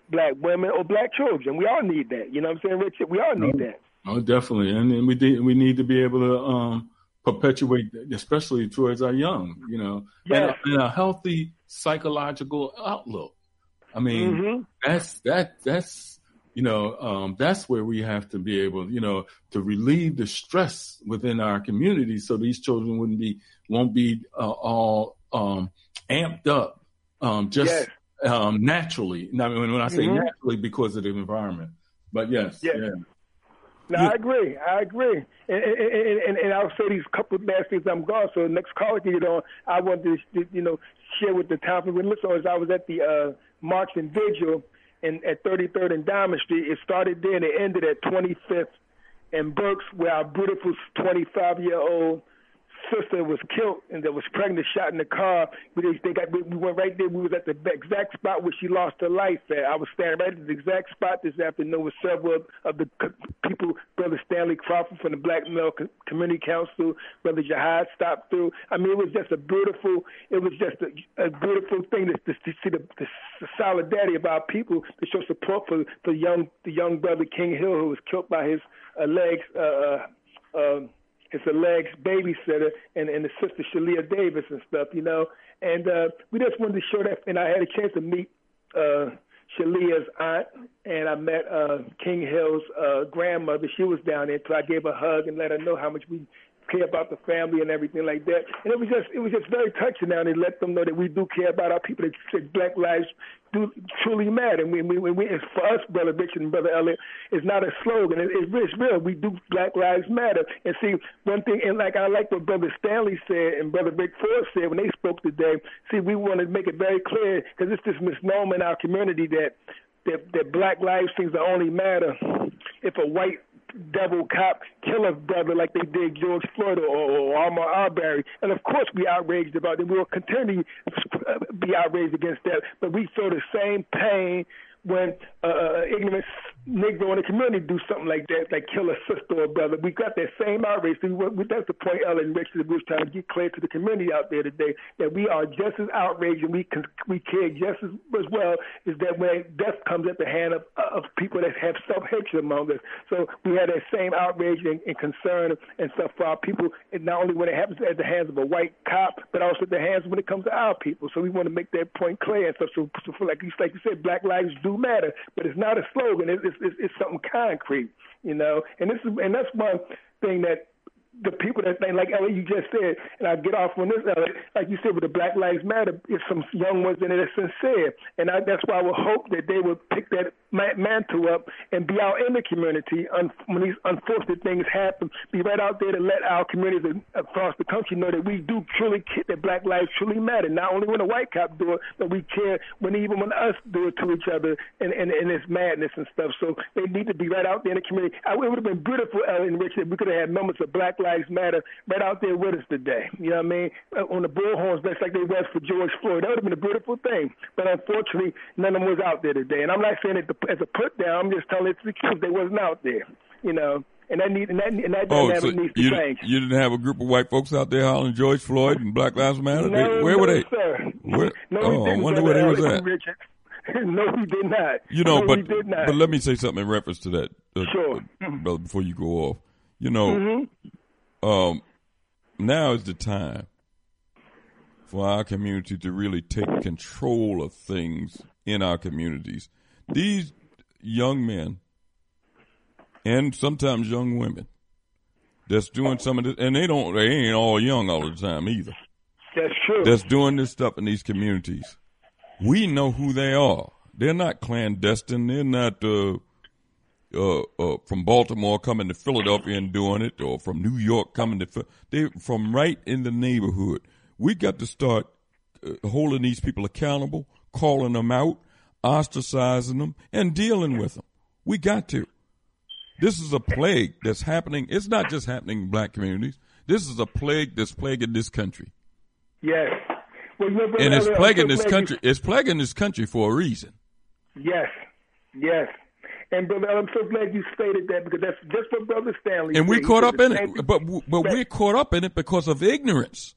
black women, or black children. We all need that. You know what I'm saying, Richard? We all need that. Oh, definitely. And, and we de- we need to be able to um, perpetuate that, especially towards our young, you know, Yes. and, a, and a healthy psychological outlook. I mean, Mm-hmm. that's that that's you know um, that's where we have to be able, you know, to relieve the stress within our community, so these children wouldn't be won't be uh, all um, amped up um, just Yes. um, naturally. I mean, when I say Mhm. naturally, because of the environment. But yes, Yes. yeah. No, I agree. I agree. And, and, and, and I'll say these couple of last things. I'm gone, so the next caller can get on. I want to, you know, share with the town people and listeners. I was at the uh, March and Vigil in, at thirty-third and Diamond Street. It started there and it ended at twenty-fifth and Burks, where our beautiful twenty-five-year-old sister was killed and that was pregnant, shot in the car. We, they got, we went right there. We was at the exact spot where she lost her life at. I was standing right at the exact spot this afternoon with several of the people, Brother Stanley Crawford from the Black Male Community Council, Brother Jihad stopped through. I mean, it was just a beautiful, it was just a, a beautiful thing to, to, to see the, the solidarity of our people, to show support for the young, the young brother King Hill, who was killed by his uh, legs, uh, uh, his alleged babysitter, and, and the sister Shalia Davis and stuff, you know. And uh, we just wanted to show that. And I had a chance to meet uh, Shalia's aunt, and I met uh, King Hill's uh, grandmother. She was down there, so I gave her a hug and let her know how much we care about the family and everything like that. And it was just it was just very touching now, and it let them know that we do care about our people, that, that Black lives do truly matter. And we, we, we, it's for us, Brother Richard and Brother Elliott, it's not a slogan. It, it's, it's real. We do Black Lives Matter. And see, one thing, and like I like what Brother Stanley said and Brother Rick Ford said when they spoke today, see, we want to make it very clear, because it's this misnomer in our community that, that, that Black lives things that only matter if a white devil cop kill a brother like they did George Floyd or, or Ahmaud Arbery. And of course we outraged about it. We will continue to be outraged against that. But we feel the same pain when uh, ignorant Negro in the community do something like that, like kill a sister or brother. We got that same outrage. So we, that's the point Ellen Richard was trying to get clear to the community out there today, that we are just as outraged and we can, we care just as, as well, is that when death comes at the hand of, of people that have self-hatred among us. So we have that same outrage and, and concern and stuff for our people, and not only when it happens at the hands of a white cop, but also at the hands when it comes to our people. So we want to make that point clear. And so, so, so for like, you, like you said, Black lives do matter, but it's not a slogan. It's, it's, it's something concrete, you know. And this is, and that's one thing that the people that think, like Ellie, you just said, and I'll get off on this, Ellie, like you said, with the Black Lives Matter, it's some young ones in it that are sincere. And I, that's why I would hope that they would pick that mantle up and be out in the community un, when these unfortunate things happen, be right out there to let our communities across the country know that we do truly care, that Black lives truly matter, not only when a white cop do it, but we care when even when us do it to each other, and, and, and it's madness and stuff. So they need to be right out there in the community. I, it would have been beautiful, Ellie and Richard, if we could have had members of Black Lives Matter right out there with us today. You know what I mean? On the bullhorns, just like they was for George Floyd. That would have been a beautiful thing. But unfortunately, none of them was out there today. And I'm not saying it as a put down. I'm just telling it the truth. They wasn't out there. You know, and that need and that and that oh, dynamic so needs to you, change. You didn't have a group of white folks out there hollering George Floyd and Black Lives Matter? No, they, where no, were they? Sir. Where, no, oh, we didn't, I wonder brother where they was Alex at. Richard. No, we did not. You know, no, but we did not. but let me say something in reference to that, uh, sure, uh, brother, before you go off. You know, mm-hmm. um, now is the time for our community to really take control of things in our communities. These young men and sometimes young women that's doing some of this, and they don't, they ain't all young all the time either. That's true. That's doing this stuff in these communities. We know who they are. They're not clandestine. They're not uh, uh, uh, from Baltimore coming to Philadelphia and doing it, or from New York coming to. They're from right in the neighborhood. We got to start uh, holding these people accountable, calling them out, ostracizing them, and dealing with them. We got to. This is a plague that's happening. It's not just happening in black communities. This is a plague that's plaguing this country. Yes. Well, you know, and it's plaguing this plaguing. country. It's plaguing this country for a reason. Yes, yes. And brother, I'm so glad you stated that, because that's just what Brother Stanley and said. we caught up in it, it, but but we're caught up in it because of ignorance.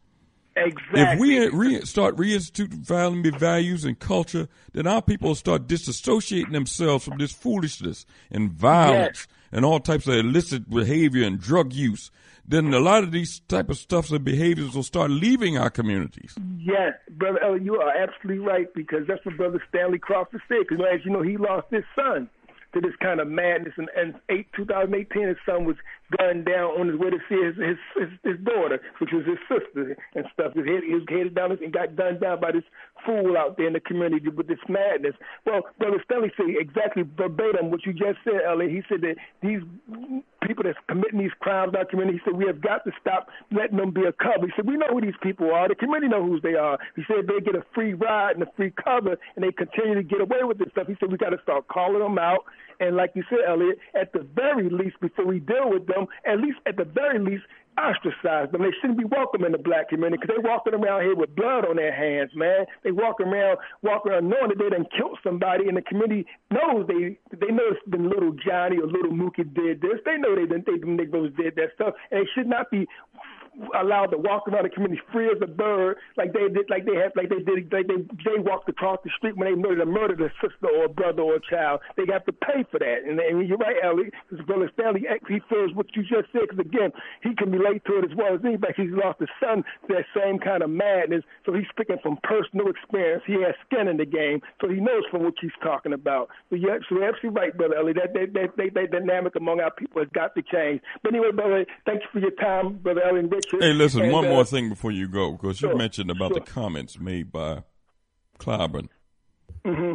Exactly. If we re- start reinstituting family values and culture, then our people will start disassociating themselves from this foolishness and violence yes. and all types of illicit behavior and drug use. Then a lot of these type of stuffs and behaviors will start leaving our communities. Yes, Brother Ellie, you are absolutely right, because that's what Brother Stanley Crawford said. Because as you know, he lost his son to this kind of madness. And, and eight, twenty eighteen, his son was gunned down on his way to see his his, his, his daughter, which was his sister and stuff. His head, he was headed down and got gunned down by this fool out there in the community with this madness. Well, Brother Stanley said exactly verbatim what you just said, Ellie. He said that these people that's committing these crimes in our community, he said we have got to stop letting them be a cover. He said we know who these people are. The community know who they are. He said they get a free ride and a free cover, and they continue to get away with this stuff. He said we got to start calling them out. And like you said, Elliot, at the very least, before we deal with them, at least at the very least, ostracize them. They shouldn't be welcome in the black community, because they're walking around here with blood on their hands, man. They walk around, walk around knowing that they done killed somebody, and the community knows they they know it's been little Johnny or little Mookie did this. They know they didn't. They Negroes did that stuff, and they should not be allowed to walk around the community free as a bird, like they did, like they had, like they did, like they they walked across the street when they murdered, murdered a sister or a brother or a child. They have to pay for that. And, and you're right, Ellie, because Brother Stanley, he feels what you just said. Because again, he can relate to it as well as anybody. He's lost his son to that same kind of madness, so he's speaking from personal experience. He has skin in the game, so he knows from what he's talking about. So you're absolutely, absolutely right, Brother Ellie. That that, that, that that dynamic among our people has got to change. But anyway, Brother, thank you for your time, Brother Ellie and Richard. Hey, listen, and, one uh, more thing before you go, because sure, you mentioned about sure. the comments made by Clyburn, mm-hmm.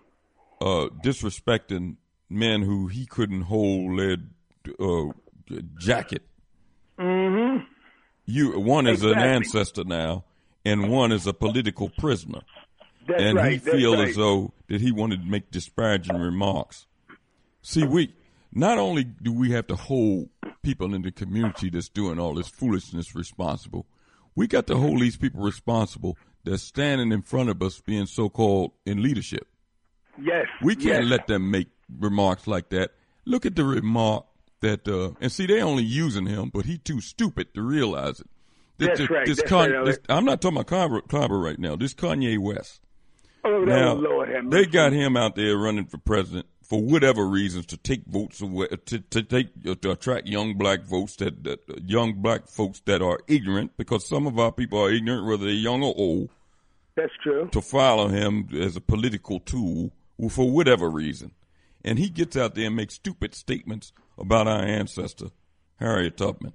uh, disrespecting men who he couldn't hold their uh, jacket. Mm-hmm. You one is exactly. an ancestor now, and one is a political prisoner. That's and right, he that's feels right. as though that he wanted to make disparaging remarks. See, we not only do we have to hold people in the community that's doing all this foolishness responsible, we got to hold these people responsible that's standing in front of us being so-called in leadership. Yes. We can't yes. let them make remarks like that. Look at the remark that, uh, and see, they only using him, but he too stupid to realize it. This, That's this, right. This That's Con- right, this, I'm not talking about Clyburn, Clyburn right now. This Kanye West. Oh, now, Lord have they mercy. got him out there running for president for whatever reasons, to take votes away, to, to take uh, to attract young black votes that, that uh, young black folks that are ignorant, because some of our people are ignorant, whether they're young or old. That's true. To follow him as a political tool for whatever reason, and he gets out there and makes stupid statements about our ancestor Harriet Tubman.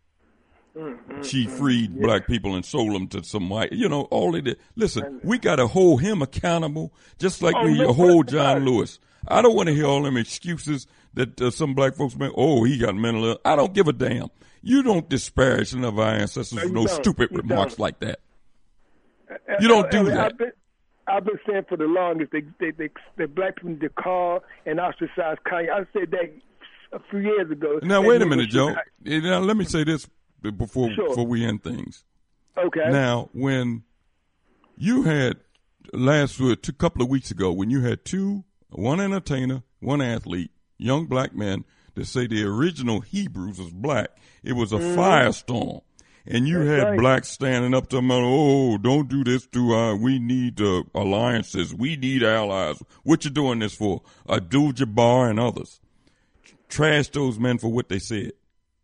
Mm-hmm. She freed yeah. black people and sold them to some white, you know, all they did. Listen, we got to hold him accountable, just like oh, we no, hold John Lewis. I don't want to hear all them excuses that uh, some black folks make. Oh, he got mental illness. I don't give a damn. You don't disparage none of our ancestors no, with no don't. stupid you remarks don't. like that. Uh, you don't uh, do uh, that. I've been, I've been saying for the longest that they, they, they, black people need to call and ostracize Kanye. I said that a few years ago. Now, wait a minute, Joe. Now, let me say this before sure. before we end things. Okay. Now, when you had last a couple of weeks ago, when you had two, one entertainer, one athlete, young black men that say the original Hebrews was black, it was a mm. firestorm. And you That's had right. blacks standing up to them, oh, don't do this to our, we need uh, alliances, we need allies. What you doing this for? Abdul-Jabbar and others. Trash those men for what they said.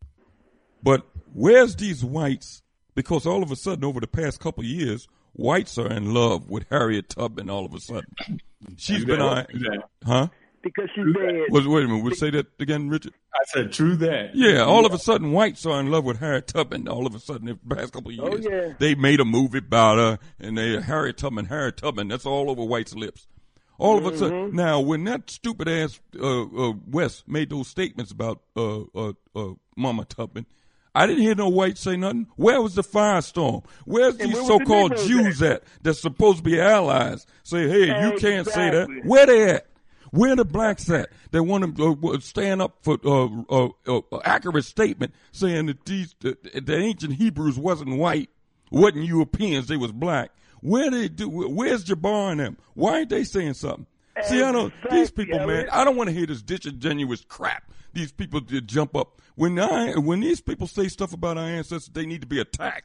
But where's these whites? Because all of a sudden, over the past couple of years, whites are in love with Harriet Tubman all of a sudden. She's been on, huh? Because she's dead. Wait, wait a minute, we'll say that again, Richard? I said true that. Yeah, all of a sudden, whites are in love with Harriet Tubman. All of a sudden, in the past couple of years, oh, yeah. they made a movie about her, and they Harriet Tubman, Harriet Tubman. That's all over whites' lips. All of a sudden, Mm-hmm. now when that stupid ass uh, uh, West made those statements about uh, uh, uh, Mama Tubman, I didn't hear no whites say nothing. Where was the firestorm? Where's And these where was so-called the Negroes Jews at that's supposed to be allies? Say, hey, you can't say that. Exactly. Where they at? Where the blacks at? They want to uh, stand up for uh, uh, uh, accurate statement saying that these uh, the ancient Hebrews wasn't white, wasn't Europeans, they was black. Where they do? Where's Jabbar and them? Why ain't they saying something? See, I don't. These people, man, I don't want to hear this disingenuous crap. These people just jump up when I when these people say stuff about our ancestors, they need to be attacked.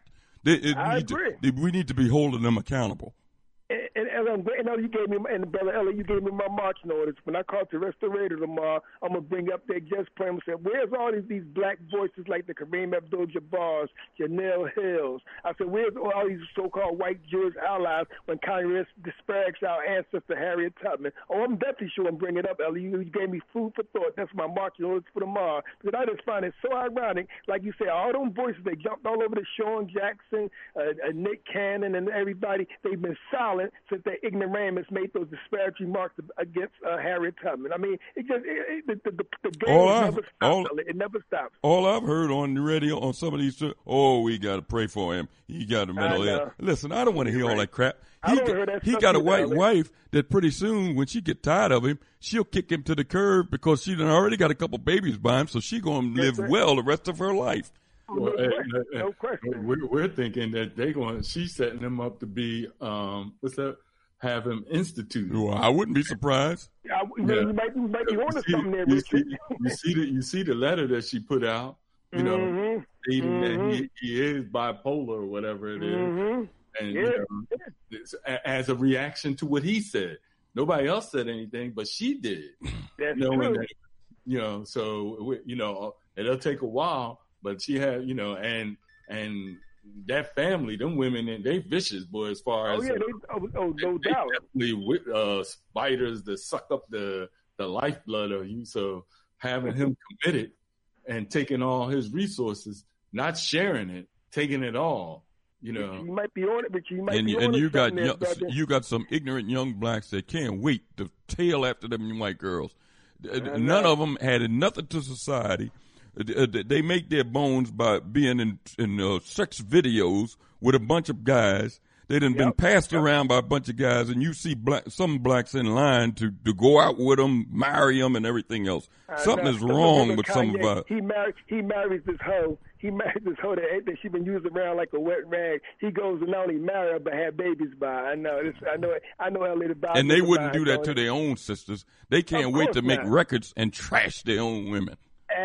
They, it, I we agree. Need to, we need to be holding them accountable. And, and, and I'm great. You gave me, and Brother Ellie, you gave me my marching orders. When I call to Restorator tomorrow, I'm gonna bring up their guest plan and say, "Where's all these, these black voices like the Kareem Abdul-Jabbar's, Janelle Hills?" I said, "Where's all these so-called white Jewish allies when Congress disparages our ancestor Harriet Tubman?" Oh, I'm definitely sure I'm bringing it up, Ellie. You gave me food for thought. That's my marching orders for tomorrow. Because I just find it so ironic. Like you said, all them voices, they jumped all over the Sean Jackson, uh, uh, Nick Cannon, and everybody. They've been silent since their ignoramus made those disparaging remarks against uh, Harriet Tubman. I mean, it just it, it, the, the, the game All never I've- stops. all- Ellie. It never stops. All I've heard on the radio on some of these, oh, we got to pray for him. He got a mental I know. illness. Listen, I don't want to hear all that crap. I He don't got, hear that he stuff got a either, white Ellie. wife that pretty soon, when she get tired of him, she'll kick him to the curb because she done already got a couple babies by him, so she going to live right. well the rest of her life. Well, No eh, question. eh, No question. We're, we're thinking that they going. She's setting him up to be um, what's that? Have him instituted. Well, I wouldn't be surprised. I, you, know, Yeah. you might, you might be You on to see, something there, you Richard. see, you see the you see the letter that she put out. You know, Mhm. stating Mhm. that he, he is bipolar or whatever it is, Mhm. and Yeah. you know, it's a- as a reaction to what he said. Nobody else said anything, but she did. That's Knowing true. that, you know, so we- you know, it'll take a while, but she had, you know, and and that family, them women, and they vicious, boy. As far Oh as yeah, uh, they, oh, oh no they doubt. definitely wi- uh, spiders that suck up the the lifeblood of you. So having him committed and taking all his resources, not sharing it, taking it all, you know. You might be on it, but you might And be you, on and to you got something there, young, brother. you got some ignorant young blacks that can't wait to tail after them white girls. Uh, I None know. of them added nothing to society. Uh, They make their bones by being in in uh, sex videos with a bunch of guys. They done been passed around by a bunch of guys, and you see black, some blacks in line to, to go out with them, marry them, and everything else. I Something know. is Look at wrong brother with some of Kanye. our. He married. He marries this hoe. He married this hoe that, that she been using around like a wet rag. He goes and not only marry her but have babies by her. I know. This, I know. it. I know how little about. And they wouldn't do that to their own sisters. They can't Of wait course to make not. records and trash their own women.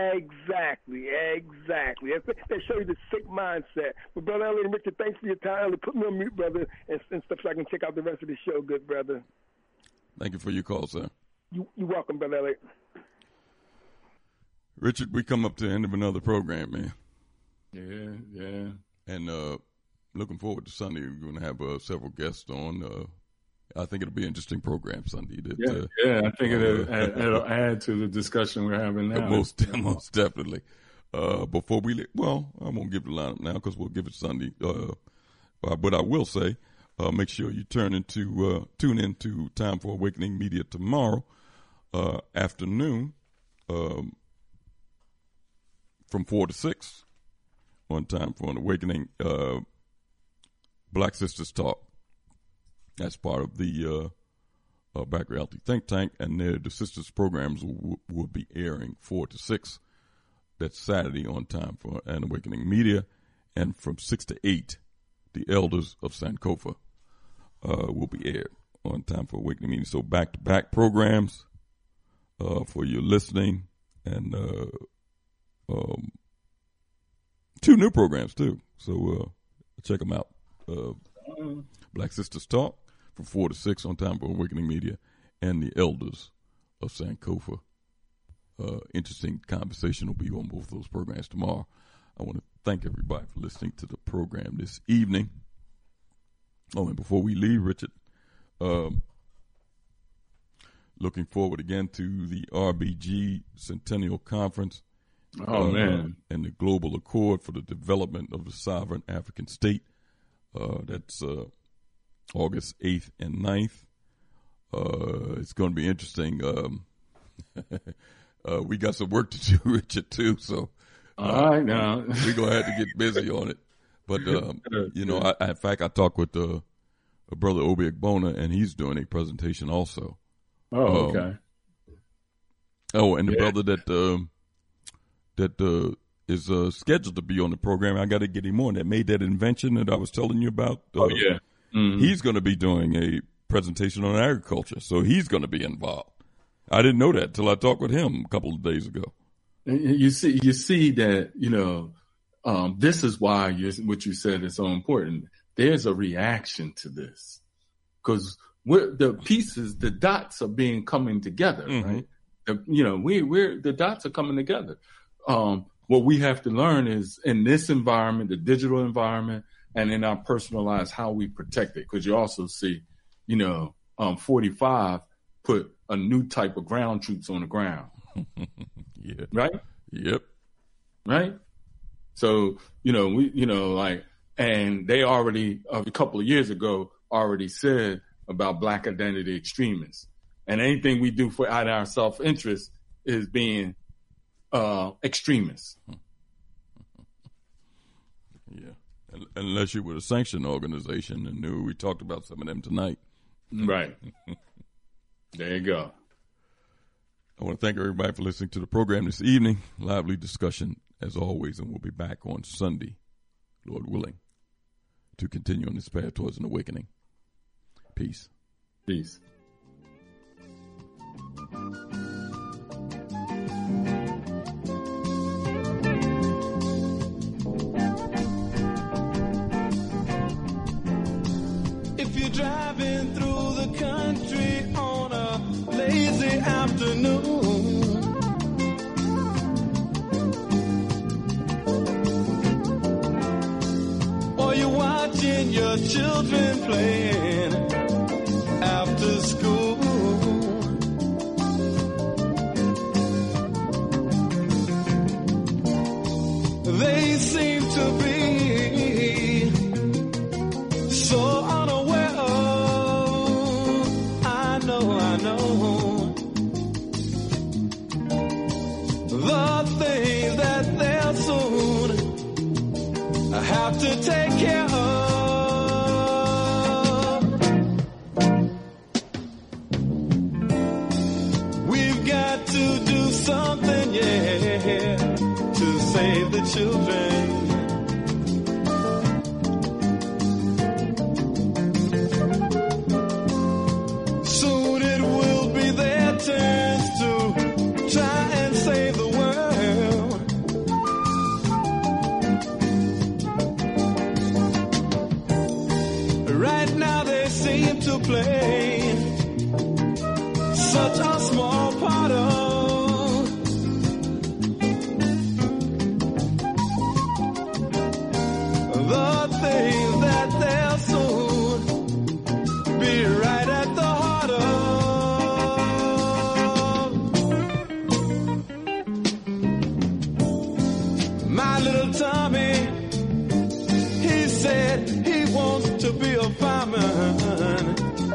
Exactly, exactly. That's, that shows you the sick mindset. But Brother Elliot and Richard, thanks for your time. Elliot, put me on mute, brother, and, and stuff so I can check out the rest of the show, good brother. Thank you for your call, sir. You, you're welcome, Brother Elliot. Richard, we come up to the end of another program, man. Yeah, yeah. And uh, looking forward to Sunday. We're going to have uh, several guests on. Uh, I think it'll be an interesting program Sunday. That, Yeah, uh, yeah. I think it'll, uh, add, it'll add to the discussion we're having now. Most, most definitely. Uh, before we, well, I won't give the lineup now because we'll give it Sunday. Uh, uh, but I will say, uh, make sure you turn into, uh, tune into Time for Awakening Media tomorrow uh, afternoon um, from four to six on Time for an Awakening. Uh, Black Sisters Talk. That's part of the uh, uh, Black Reality Think Tank, and the, the sisters programs will, will be airing four to six. That's Saturday on Time for an Awakening Media, and from six to eight, the Elders of Sankofa uh, will be aired on Time for Awakening Media. So back to back programs uh, for your listening, and uh, um, two new programs too. So uh, check them out. Uh, Black Sisters Talk from four to six on Time for Awakening Media, and the Elders of Sankofa. Uh, interesting conversation will be on both those programs tomorrow. I want to thank everybody for listening to the program this evening. Oh, and before we leave, Richard, um, looking forward again to the R B G Centennial Conference. Oh, uh, man. And the Global Accord for the Development of the Sovereign African State. Uh, that's uh, August eighth and ninth. Uh, it's going to be interesting. Um, uh, we got some work to do, Richard, too. So, uh, all right, now we're going to have to get busy on it. But um, you know, I, I, in fact, I talked with uh, brother Obi Agbona, and he's doing a presentation also. Oh, um, okay. Oh, and the Yeah. brother that um, that uh, is uh, scheduled to be on the program, I got to get him on. That made that invention that I was telling you about. Uh, Oh, yeah. Mhm. He's going to be doing a presentation on agriculture, so he's going to be involved. I didn't know that until I talked with him a couple of days ago. And you see, you see that, you know, um, this is why you, what you said is so important. There's a reaction to this because we're the pieces, the dots are being coming together, mm-hmm. right? The, you know, we we're the dots are coming together. Um, what we have to learn is in this environment, the digital environment, and in our personal lives, how we protect it. Because you also see, you know, um, forty-five put a new type of ground troops on the ground. Yeah. Right? Yep. Right? So, you know, we, you know, like, and they already, uh, a couple of years ago, already said about black identity extremists. And anything we do for out of our self-interest is being uh, extremists. Yeah. Unless you were a sanctioned organization and knew we talked about some of them tonight. Right. There you go. I want to thank everybody for listening to the program this evening. Lively discussion as always, and we'll be back on Sunday, Lord willing, to continue on this path towards an awakening. Peace. Peace. If you're driving through the country on a lazy afternoon, or you're watching your children playing after school, they seem to be so unaware of, I know, I know, the things that they'll soon have to take care of. We've got to do something, yeah, to save the children. Soon it will be their turns to try and save the world. Right now they seem to play such a small part of the things that they'll soon be right at the heart of. My little Tommy, he said he wants to be a fireman.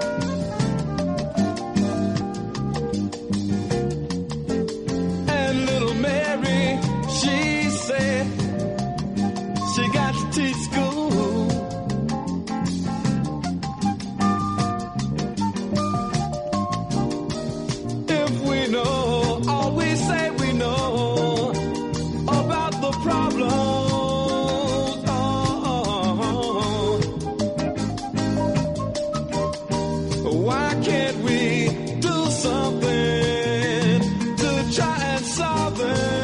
And little Mary, she said she got to teach school. If we know all we say we know about the problems, oh, why can't we do something to try and solve them?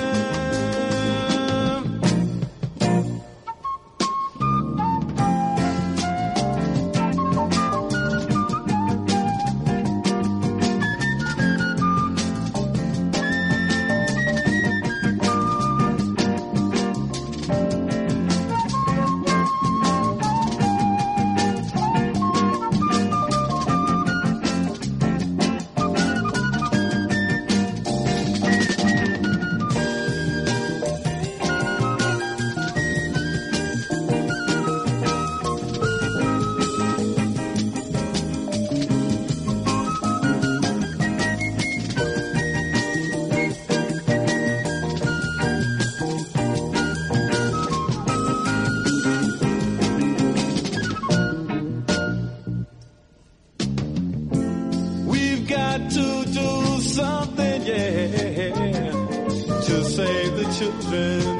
We've got to do something, yeah, to save the children.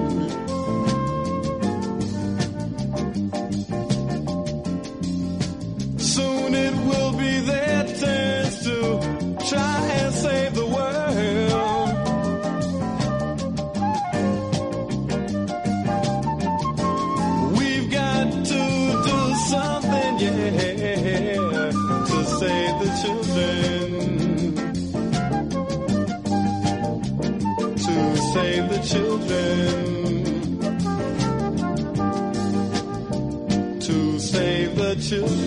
Soon it will be their turns to try and save the world. the children, to save the children.